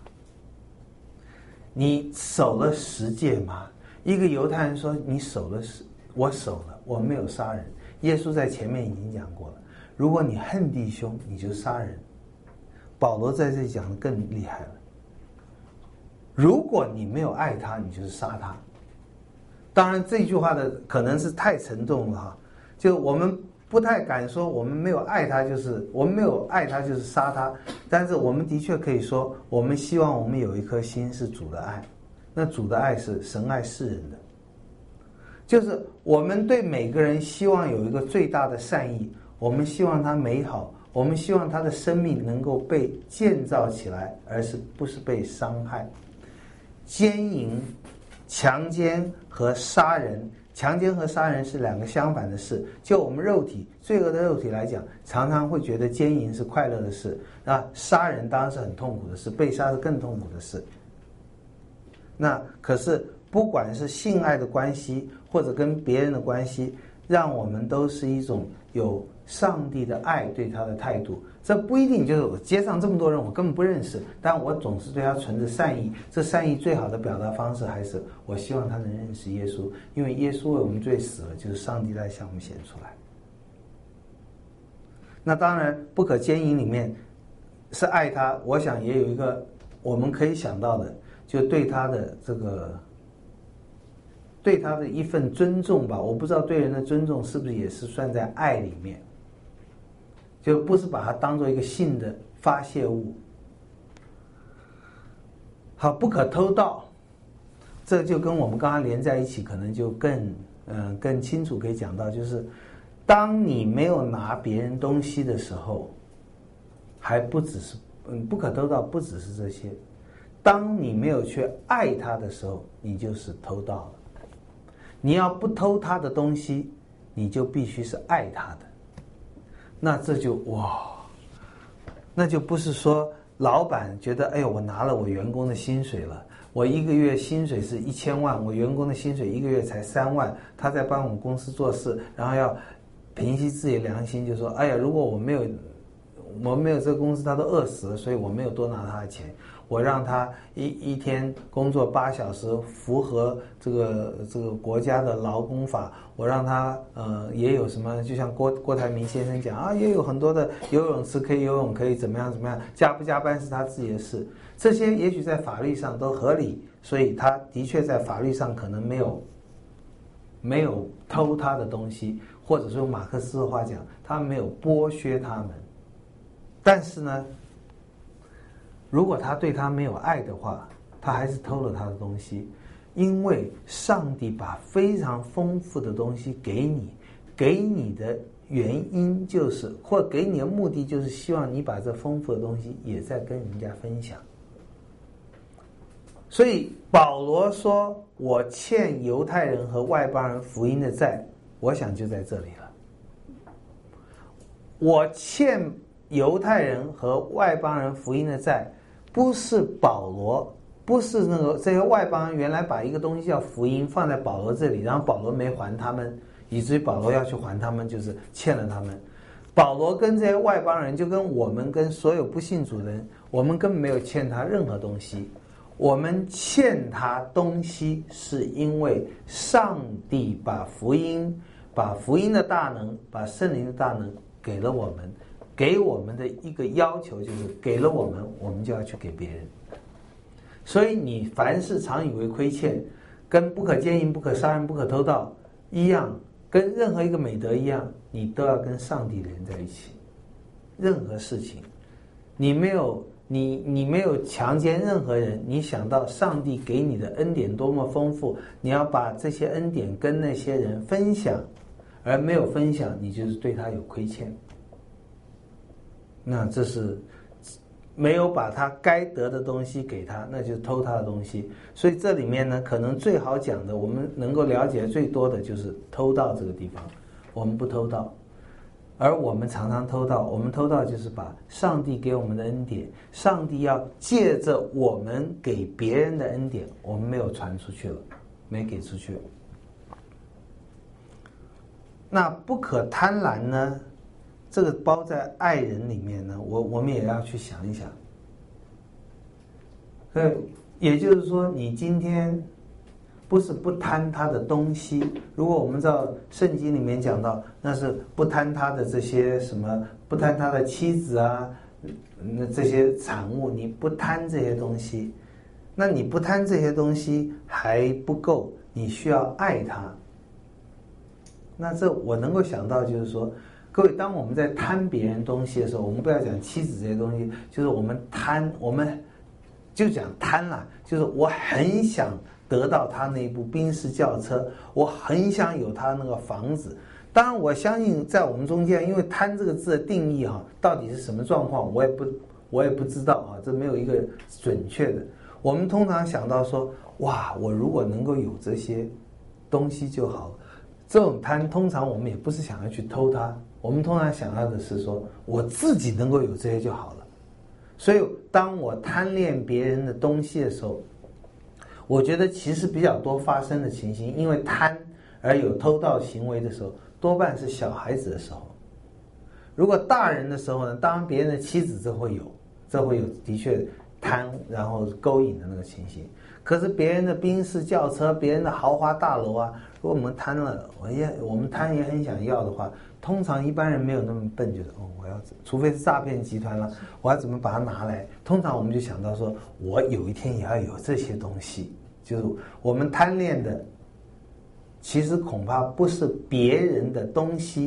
你守了10诫吗？一个犹太人说你守了我守了，我没有杀人。耶稣在前面已经讲过了。如果你恨弟兄，你就杀人。保罗在这里讲的更厉害了。如果你没有爱他，你就是杀他。当然这句话的可能是太沉重了哈，就我们不太敢说我们没有爱他就是杀他，但是我们的确可以说，我们希望我们有一颗心是主的爱。那主的爱是神爱世人的，就是我们对每个人希望有一个最大的善意。我们希望他美好，我们希望他的生命能够被建造起来，而不是被伤害。奸淫、强奸和杀人，强奸和杀人是2个相反的事。就我们肉体罪恶的肉体来讲，常常会觉得奸淫是快乐的事，那杀人当然是很痛苦的事，被杀是更痛苦的事。那可是不管是性爱的关系，或者跟别人的关系，让我们都是一种有上帝的爱对他的态度。这不一定就是我街上这么多人我根本不认识，但我总是对他存着善意。这善意最好的表达方式还是我希望他能认识耶稣，因为耶稣为我们罪死了，就是上帝在向我们显出来。那当然不可奸淫里面是爱他，我想也有一个我们可以想到的，就对他的一份尊重吧。我不知道对人的尊重是不是也是算在爱里面。 就不是把它当做一个性的发泄物。好，不可偷盗，这就跟我们刚刚连在一起，可能就更清楚可以讲到，就是当你没有拿别人东西的时候，还不只是不可偷盗，不只是这些。当你没有去爱他的时候，你就是偷盗了。你要不偷他的东西，你就必须是爱他的。那这就那就不是说老板觉得，哎呦，我拿了我员工的薪水了，我一个月薪水是1000万，我员工的薪水一个月才3万，他在帮我们公司做事，然后要平息自己的良心，就说，哎呀，如果我没有这个公司，他都饿死了，所以我没有多拿他的钱，我让他一天工作8小时，符合这个国家的劳工法，我让他也有什么，就像郭台铭先生讲啊，也有很多的游泳池可以游泳，可以怎么样，加不加班是他自己的事，这些也许在法律上都合理，所以他的确在法律上可能没有偷他的东西，或者说马克思的话讲，他没有剥削他们。但是呢，如果他对他没有爱的话，他还是偷了他的东西，因为上帝把非常丰富的东西给你的原因就是，或给你的目的就是希望你把这丰富的东西也在跟人家分享。所以保罗说，我欠犹太人和外邦人福音的债，我想就在这里了。我欠犹太人和外邦人福音的债，不是保罗，不是这些外邦人原来把一个东西叫福音放在保罗这里，然后保罗没还他们，以至于保罗要去还他们，就是欠了他们。保罗跟这些外邦人，就跟我们跟所有不信主的人，我们根本没有欠他任何东西。我们欠他东西，是因为上帝把福音的大能，把圣灵的大能给了我们。给我们的一个要求就是，给了我们，我们就要去给别人。所以你凡事常以为亏欠，跟不可奸淫、不可杀人、不可偷盗一样，跟任何一个美德一样，你都要跟上帝连在一起。任何事情，你没有强奸任何人，你想到上帝给你的恩典多么丰富，你要把这些恩典跟那些人分享，而没有分享，你就是对他有亏欠。那这是没有把他该得的东西给他，那就是偷他的东西。所以这里面呢，可能最好讲的，我们能够了解最多的就是偷盗这个地方。我们不偷盗，而我们常常偷盗。我们偷盗就是把上帝给我们的恩典，上帝要借着我们给别人的恩典，我们没有传出去了，没给出去。那不可贪婪呢？这个包在爱人里面呢，我们也要去想一想。也就是说，你今天不是不贪他的东西，如果我们照圣经里面讲到，那是不贪他的这些什么，不贪他的妻子啊，那这些产物，你不贪这些东西，那你不贪这些东西还不够，你需要爱他。那这我能够想到就是说，各位，当我们在贪别人东西的时候，我们不要讲妻子这些东西，就是我们贪，我们就讲贪啦，就是我很想得到他那部宾士轿车，我很想有他那个房子。当然，我相信在我们中间，因为贪这个字的定义到底是什么状况，我也不知道这没有一个准确的。我们通常想到说，哇，我如果能够有这些东西就好了。这种贪，通常我们也不是想要去偷它。我们通常想要的是说，我自己能够有这些就好了。所以，当我贪恋别人的东西的时候，我觉得其实比较多发生的情形，因为贪而有偷盗行为的时候，多半是小孩子的时候。如果大人的时候呢，当然别人的妻子这会有的确贪然后勾引的那个情形。可是别人的宾士轿车，别人的豪华大楼啊，如果我们贪了，我们贪也很想要的话，通常一般人没有那么笨，就是我要，除非是诈骗集团了，我要怎么把它拿来？通常我们就想到说，我有一天也要有这些东西。就是我们贪恋的，其实恐怕不是别人的东西，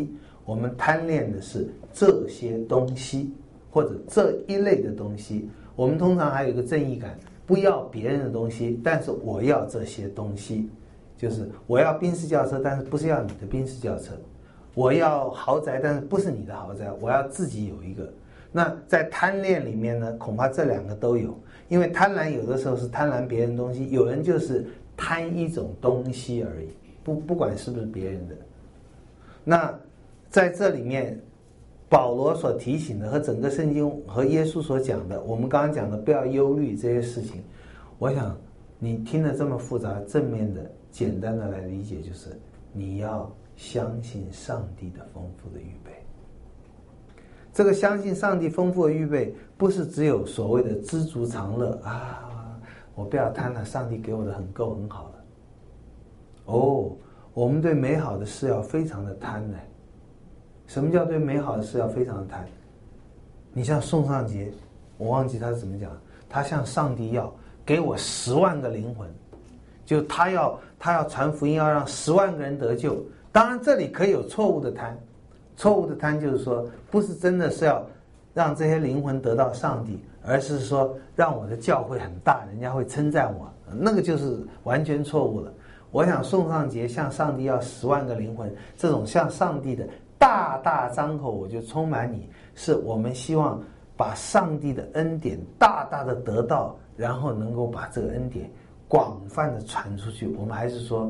我们贪恋的是这些东西，或者这一类的东西。我们通常还有一个正义感，不要别人的东西，但是我要这些东西。就是我要宾士轿车，但是不是要你的宾士轿车；我要豪宅，但是不是你的豪宅，我要自己有一个。那在贪恋里面呢，恐怕这两个都有。因为贪婪有的时候是贪婪别人的东西，有人就是贪一种东西而已，不管是不是别人的。那在这里面，保罗所提醒的和整个圣经和耶稣所讲的，我们刚刚讲的不要忧虑这些事情，我想你听得这么复杂，正面的简单的来理解，就是你要相信上帝的丰富的预备。这个相信上帝丰富的预备，不是只有所谓的知足常乐啊，我不要贪了，上帝给我的很够很好了。哦，我们对美好的事要非常的贪呢。什么叫对美好的事要非常的贪？你像宋尚杰，我忘记他是怎么讲，他向上帝要给我10万个灵魂，就他要传福音，要让10万个人得救。当然这里可以有错误的贪，错误的贪就是说不是真的是要让这些灵魂得到上帝，而是说让我的教会很大，人家会称赞我，那个就是完全错误了。我想宋尚杰向上帝要10万个灵魂，这种向上帝的大大张口我就充满你，是我们希望把上帝的恩典大大的得到，然后能够把这个恩典广泛的传出去。我们还是说，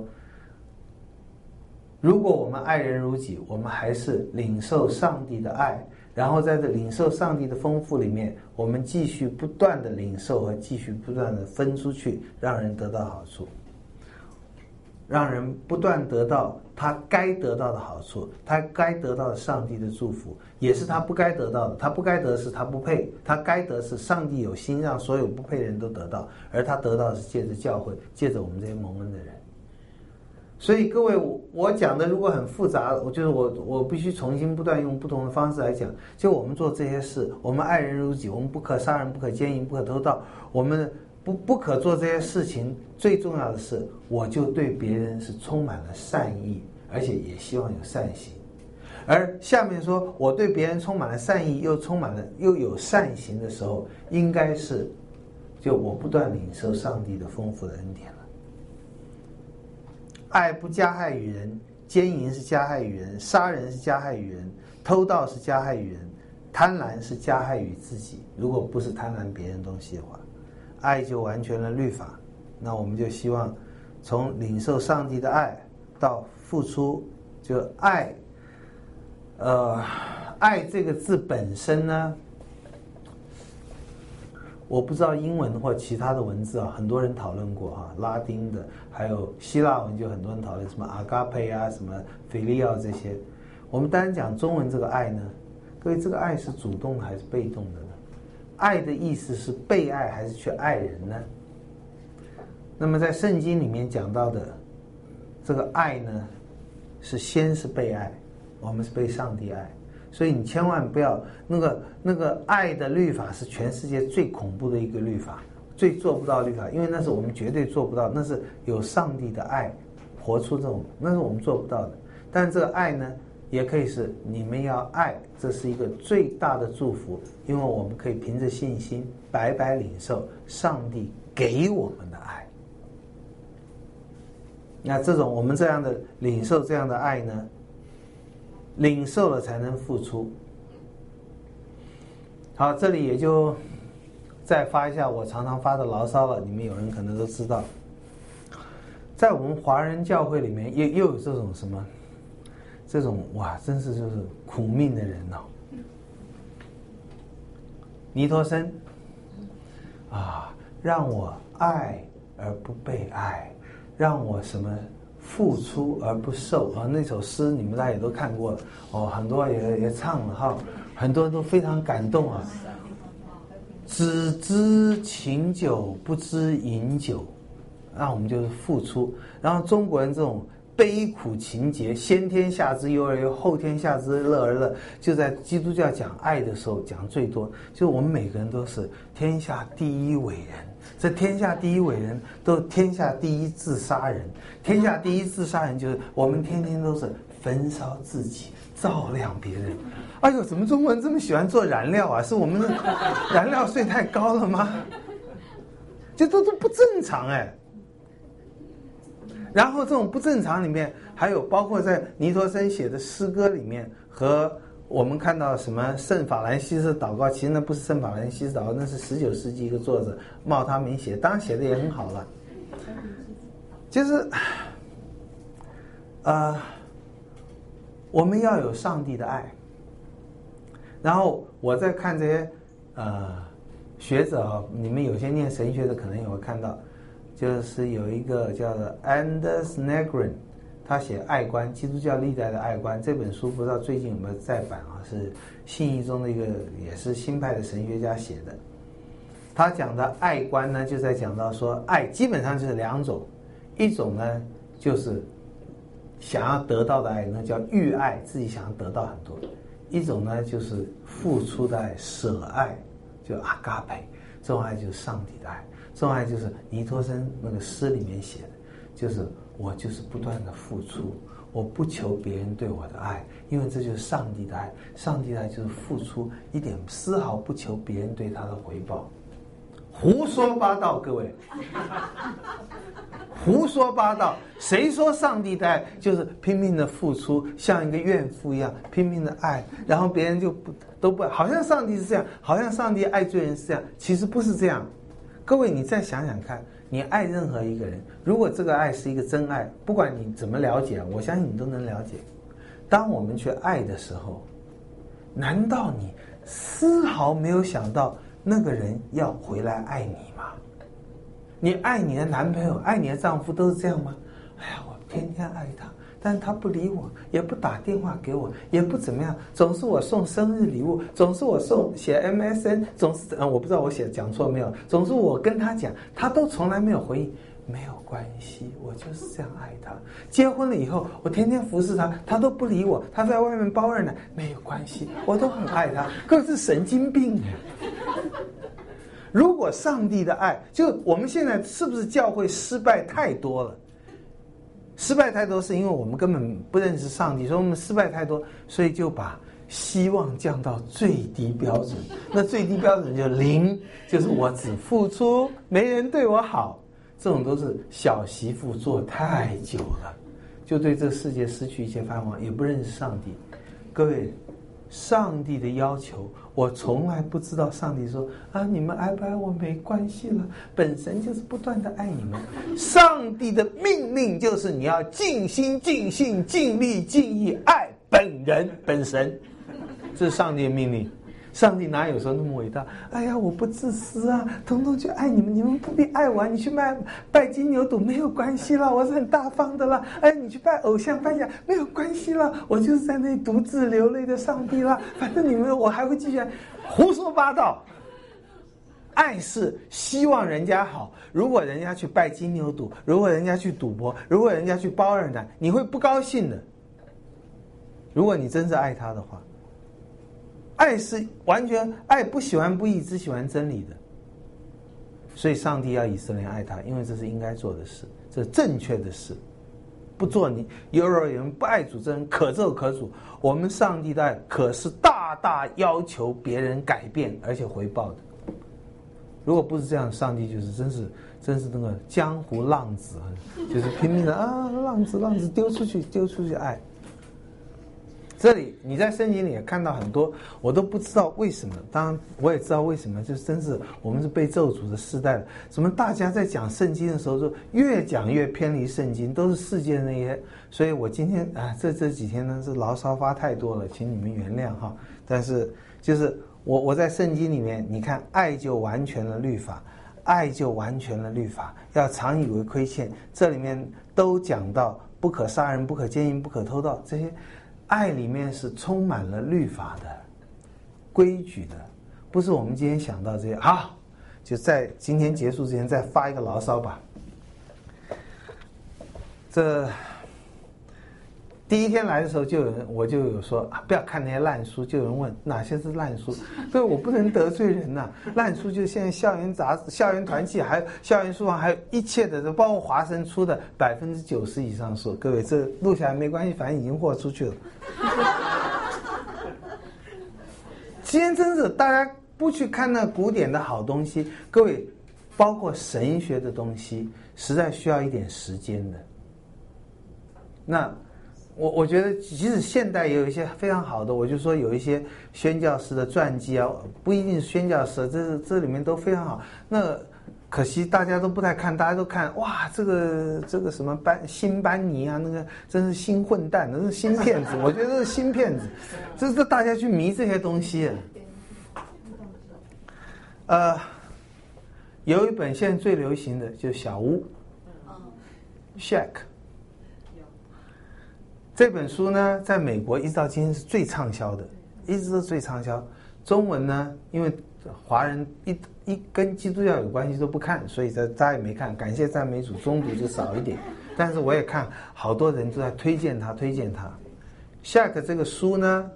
如果我们爱人如己，我们还是领受上帝的爱，然后在这领受上帝的丰富里面，我们继续不断的领受和继续不断的分出去，让人得到好处，让人不断得到他该得到的好处，他该得到的上帝的祝福，也是他不该得到的。他不该得的是他不配，他该得是上帝有心让所有不配的人都得到，而他得到的是借着教会，借着我们这些蒙恩的人。所以各位，我讲的如果很复杂，我必须重新不断用不同的方式来讲。就我们做这些事，我们爱人如己，我们不可杀人，不可奸淫，不可偷盗，我们不可做这些事情。最重要的是，我就对别人是充满了善意，而且也希望有善行。而下面说我对别人充满了善意，又有善行的时候，应该是就我不断领受上帝的丰富的恩典了。爱不加害于人，奸淫是加害于人，杀人是加害于人，偷盗是加害于人，贪婪是加害于自己。如果不是贪婪别人东西的话，爱就完全了律法。那我们就希望从领受上帝的爱到付出，就爱。爱这个字本身呢，我不知道英文或其他的文字啊，很多人讨论过啊，拉丁的还有希腊文就很多人讨论什么阿嘎佩啊，什么腓利奥这些。我们单讲中文这个爱呢，各位，这个爱是主动还是被动的呢？爱的意思是被爱还是去爱人呢？那么在圣经里面讲到的这个爱呢，是先是被爱，我们是被上帝爱。所以你千万不要那个爱的律法是全世界最恐怖的一个律法，最做不到的律法，因为那是我们绝对做不到，那是有上帝的爱活出这种，那是我们做不到的。但这个爱呢，也可以是你们要爱，这是一个最大的祝福，因为我们可以凭着信心白白领受上帝给我们的爱。那这种我们这样的领受这样的爱呢，领受了才能付出。好，这里也就再发一下我常常发的牢骚了，你们有人可能都知道，在我们华人教会里面又有这种什么，这种哇，真是就是苦命的人哦。尼托生啊，让我爱而不被爱，让我什么付出而不受啊！那首诗你们大家也都看过了哦，很多也唱了哈，很多人都非常感动啊。只知情酒不知饮酒，那我们就是付出。然后中国人这种悲苦情节，先天下之忧而忧，后天下之乐而乐，就在基督教讲爱的时候讲最多。就是我们每个人都是天下第一伟人，这天下第一伟人都天下第一自杀人，天下第一自杀人就是我们天天都是焚烧自己，照亮别人。哎呦，怎么中国人这么喜欢做燃料啊？是我们的燃料税太高了吗？这都不正常哎。然后这种不正常里面，还有包括在尼陀生写的诗歌里面，和我们看到什么圣法兰西斯祷告，其实那不是圣法兰西斯祷告，那是19世纪一个作者茂他明写，当然写的也很好了。就是我们要有上帝的爱。然后我在看这些学者啊，你们有些念神学的可能也会看到，就是有一个叫做 Anders Nygren， 他写《爱观》，基督教历代的爱观这本书，不知道最近有没有再版啊？是信义中的一个也是新派的神学家写的。他讲的爱观呢，就在讲到说，爱基本上就是两种，一种呢就是想要得到的爱，那叫欲爱，自己想要得到很多；一种呢就是付出的爱，舍爱，就阿嘎培。这种爱就是上帝的爱，这种爱就是尼托生那个诗里面写的，就是我就是不断的付出，我不求别人对我的爱，因为这就是上帝的爱。上帝的爱就是付出一点，丝毫不求别人对他的回报。胡说八道，各位，胡说八道！谁说上帝的爱就是拼命的付出，像一个怨妇一样拼命的爱，然后别人就都不，好像上帝是这样，好像上帝爱罪人是这样，其实不是这样。各位，你再想想看，你爱任何一个人，如果这个爱是一个真爱，不管你怎么了解，我相信你都能了解。当我们去爱的时候，难道你丝毫没有想到那个人要回来爱你吗？你爱你的男朋友，爱你的丈夫都是这样吗？哎呀，我天天爱他，但是他不理我，也不打电话给我，也不怎么样，总是我送生日礼物，总是我写 MSN， 总是我不知道我讲错没有，总是我跟他讲，他都从来没有回应。没有关系，我就是这样爱他。结婚了以后，我天天服侍他，他都不理我，他在外面包二奶，没有关系，我都很爱他。可是神经病啊！如果上帝的爱，就我们现在是不是教会失败太多了？失败太多是因为我们根本不认识上帝，所以我们失败太多，所以就把希望降到最低标准。那最低标准就0，就是我只付出，没人对我好。这种都是小媳妇做太久了，就对这个世界失去一切盼望，也不认识上帝。各位，上帝的要求，我从来不知道上帝说啊，你们爱不爱我没关系了，本身就是不断的爱你们。上帝的命令就是你要尽心尽性尽力尽意爱本人本神，这是上帝的命令。上帝哪有时候那么伟大？哎呀，我不自私啊，统统去爱你们，你们不必爱我，你去拜金牛犊没有关系啦，我是很大方的啦。哎，你去拜偶像拜假没有关系啦，我就是在那里独自流泪的上帝啦。反正你们我还会继续爱，胡说八道。爱是希望人家好，如果人家去拜金牛犊，如果人家去赌博，如果人家去包二奶，你会不高兴的。如果你真是爱他的话。爱是完全爱，不喜欢不义，只喜欢真理的。所以上帝要以色列人爱他，因为这是应该做的事，这是正确的事。不做你有人不爱主之人，可咒可诅。我们上帝的爱可是大大要求别人改变，而且回报的。如果不是这样，上帝就是真是那个江湖浪子，就是拼命的啊，浪子丢出去爱。这里你在圣经里也看到很多，我都不知道为什么。当然我也知道为什么，就是真是我们是被咒诅的世代了。什么大家在讲圣经的时候，就越讲越偏离圣经，都是世界的那些。所以我今天这几天呢是牢骚发太多了，请你们原谅哈。但是就是我在圣经里面，你看爱就完全了律法，爱就完全了律法，要常以为亏欠。这里面都讲到不可杀人、不可奸淫、不可偷盗这些。爱里面是充满了律法的、规矩的，不是我们今天想到这些。好，就在今天结束之前再发一个牢骚吧。 第一天来的时候我就有说不要看那些烂书，就有人问哪些是烂书，对，我不能得罪人呐、烂书就是现在校园杂志、校园团契，还有校园书房，还有一切的，包括华生出的90%以上书，各位这录下来没关系，反正已经豁出去了。今天真是大家不去看那古典的好东西，各位，包括神学的东西，实在需要一点时间的。那我觉得，即使现代也有一些非常好的，我就说有一些宣教师的传记啊，不一定是宣教师，这里面都非常好。那可惜大家都不太看，大家都看哇，这个什么新班尼啊，那个真是新混蛋，那是新骗子，我觉得这是新骗子，这大家去迷这些东西。有一本现在最流行的就是小屋 ，Shack。这本书呢，在美国一直到今天是最畅销的，一直都最畅销。中文呢，因为华人一跟基督教有关系都不看，所以大家也没看。感谢赞美主，中读就少一点。但是我也看好多人都在推荐它。Shack 这个书呢，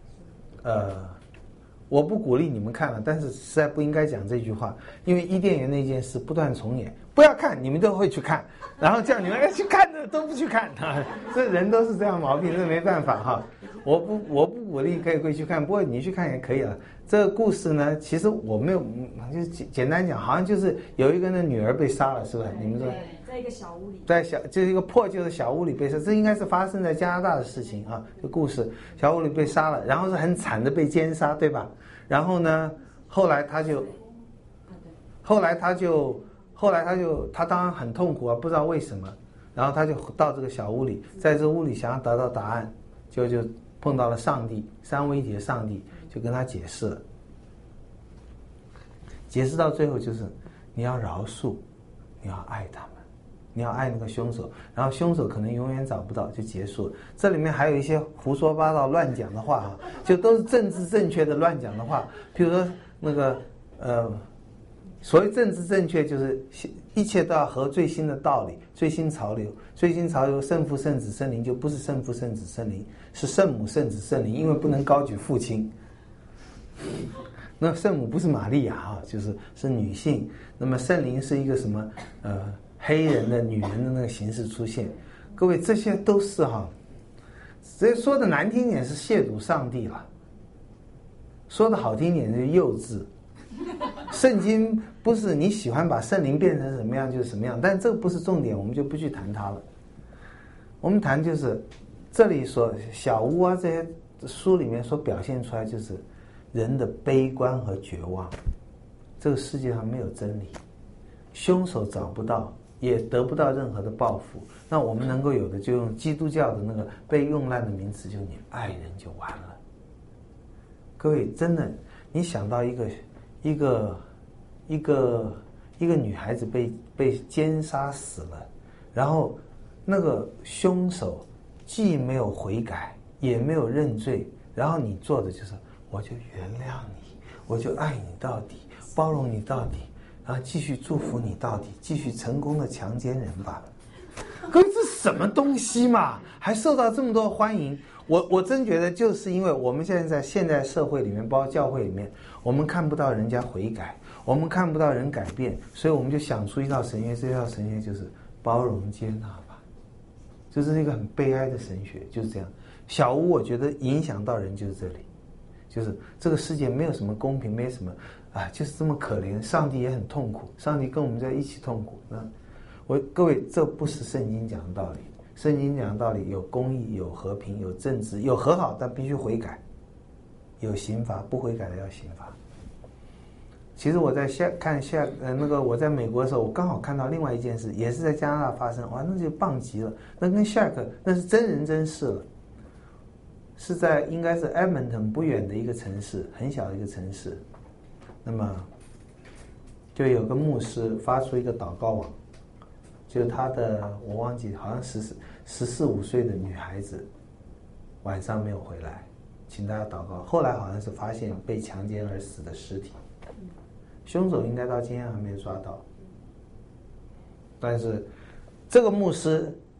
我不鼓励你们看了，但是实在不应该讲这句话，因为伊甸园那件事不断重演，不要看，你们都会去看，然后叫你们去看的都不去看啊，这人都是这样毛病，这没办法哈。我不鼓励可以去看，不过你去看也可以了。这个故事呢，其实我没有，就简单讲，好像就是有一个人的女儿被杀了，是吧？你们说， 在一个小屋里， 就是一个破旧的小屋里被杀，这应该是发生在加拿大的事情啊。这故事，小屋里被杀了，然后是很惨的被奸杀，对吧？然后呢，后来他当然很痛苦啊，不知道为什么，然后他就到这个小屋里，在这屋里想要得到答案，就碰到了上帝，三位一体的上帝，就跟他解释了。解释到最后就是你要饶恕，你要爱他们，你要爱那个凶手，然后凶手可能永远找不到，就结束了。这里面还有一些胡说八道、乱讲的话啊，就都是政治正确的乱讲的话。譬如说那个所谓政治正确，就是一切都要合最新的道理、最新潮流。最新潮流，圣父、圣子、圣灵就不是圣父、圣子、圣灵，是圣母、圣子、圣灵，因为不能高举父亲。那圣母不是玛利亚啊，是女性。那么圣灵是一个什么黑人的女人的那个形式出现。各位，这些都是直接说的难听点是亵渎上帝了，说的好听点就是幼稚。圣经不是你喜欢把圣灵变成什么样就是什么样，但这个不是重点，我们就不去谈它了。我们谈就是这里所小屋啊这些书里面所表现出来，就是人的悲观和绝望。这个世界上没有真理，凶手找不到，也得不到任何的报复。那我们能够有的，就用基督教的那个被用烂的名词，就是你爱人就完了。各位，真的，你想到一个女孩子被奸杀死了，然后那个凶手既没有悔改，也没有认罪，然后你做的就是我就原谅你，我就爱你到底，包容你到底，然后继续祝福你到底，继续成功的强奸人吧。各位，这什么东西嘛，还受到这么多欢迎？我真觉得就是因为我们现在社会里面，包括教会里面，我们看不到人家悔改，我们看不到人改变，所以我们就想出一套神学，这套神学就是包容接纳吧。这是一个很悲哀的神学，就是这样。小屋我觉得影响到人就是这里，就是这个世界没有什么公平，没什么就是这么可怜，上帝也很痛苦，上帝跟我们在一起痛苦。各位，这不是圣经讲的道理。圣经讲的道理有公义，有和平，有正直，有和好，但必须悔改，有刑罚，不悔改的要刑罚。其实我在我在美国的时候，我刚好看到另外一件事，也是在加拿大发生，哇，那就棒极了，那跟 Shack 那是真人真事了，是在应该是 Edmonton 不远的一个城市，很小的一个城市，那么就有个牧师发出一个祷告网。就是他的，我忘记，好像14、15岁的女孩子晚上没有回来，请大家祷告。后来好像是发现被强奸而死的尸体，凶手应该到今天还没有抓到。但是这个牧师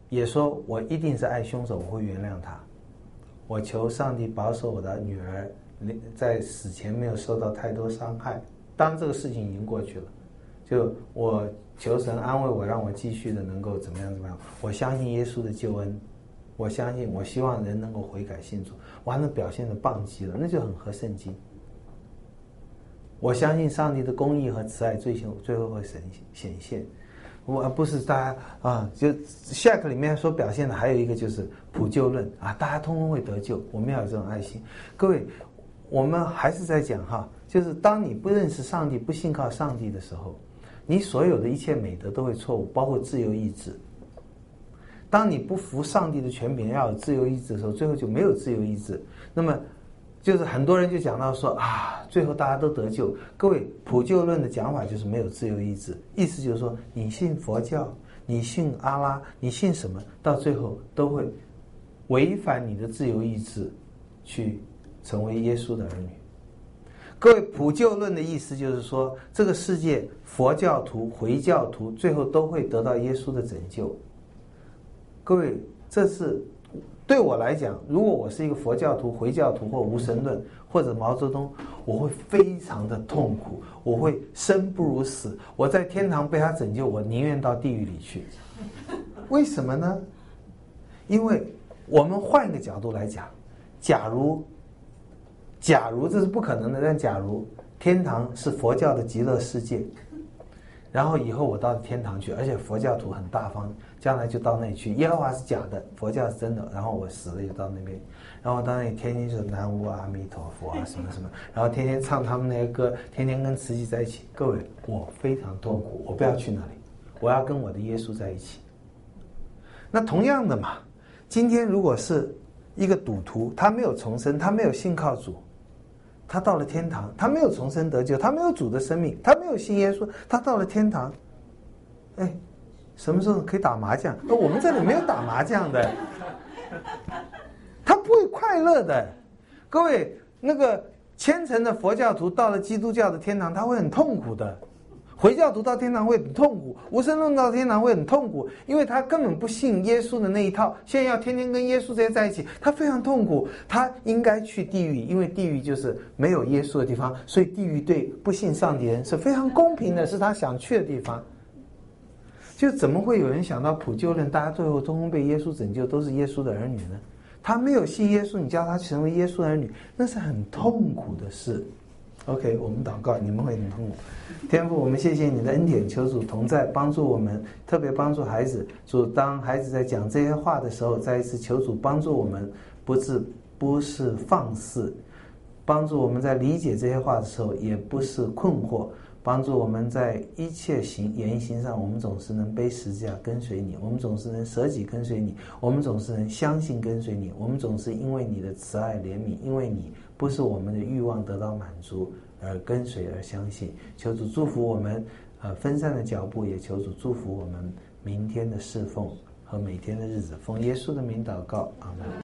也说我一定是爱凶手，我会原谅他。我求上帝保守我的女儿在死前没有受到太多伤害。当这个事情已经过去了，就我求神安慰我，让我继续的能够怎么样怎么样。我相信耶稣的救恩，我相信，我希望人能够悔改信主。哇，那表现的棒极了，那就很合圣经。我相信上帝的公义和慈爱最后会显现。我不是大家啊，就下课里面所表现的还有一个就是普救论啊，大家通通会得救，我们要有这种爱心。各位，我们还是在讲哈，就是当你不认识上帝、不信靠上帝的时候，你所有的一切美德都会错误，包括自由意志。当你不服上帝的权柄，要有自由意志的时候，最后就没有自由意志。那么就是很多人就讲到说啊，最后大家都得救。各位，普救论的讲法就是没有自由意志，意思就是说，你信佛教，你信阿拉，你信什么，到最后都会违反你的自由意志，去成为耶稣的儿女。各位，普救论的意思就是说，这个世界佛教徒、回教徒最后都会得到耶稣的拯救。各位，这是对我来讲，如果我是一个佛教徒、回教徒或无神论或者毛泽东，我会非常的痛苦，我会生不如死。我在天堂被他拯救，我宁愿到地狱里去。为什么呢？因为我们换一个角度来讲，假如这是不可能的，但假如天堂是佛教的极乐世界，然后以后我到天堂去，而且佛教徒很大方，将来就到那里去。耶和华是假的，佛教是真的，然后我死了就到那边，然后到那里天天就是南无阿弥陀佛啊什么什么，然后天天唱他们那个歌，天天跟慈禧在一起。各位，我非常痛苦，我不要去那里，我要跟我的耶稣在一起。那同样的嘛，今天如果是一个赌徒，他没有重生，他没有信靠主，他到了天堂，他没有重生得救，他没有主的生命，他没有信耶稣，他到了天堂，哎，什么时候可以打麻将？我们这里没有打麻将的，他不会快乐的。各位，那个虔诚的佛教徒到了基督教的天堂，他会很痛苦的；回教徒到天堂会很痛苦，无神论到天堂会很痛苦，因为他根本不信耶稣的那一套，现在要天天跟耶稣这些在一起，他非常痛苦。他应该去地狱，因为地狱就是没有耶稣的地方，所以地狱对不信上帝人是非常公平的，是他想去的地方。就怎么会有人想到普救论，大家最后通通被耶稣拯救，都是耶稣的儿女呢？他没有信耶稣，你叫他成为耶稣的儿女，那是很痛苦的事。OK， 我们祷告，你们会很痛苦。天父，我们谢谢你的恩典，求主同在，帮助我们，特别帮助孩子。主，当孩子在讲这些话的时候，再一次求主帮助我们，不是放肆，帮助我们在理解这些话的时候，也不是困惑，帮助我们在一切言行上，我们总是能背十字架跟随你，我们总是能舍己跟随你，我们总是能相信跟随你，我们总是因为你的慈爱怜悯，因为你不是我们的欲望得到满足而跟随而相信。求主祝福我们分散的脚步，也求主祝福我们明天的侍奉和每天的日子。奉耶稣的名祷告，阿们。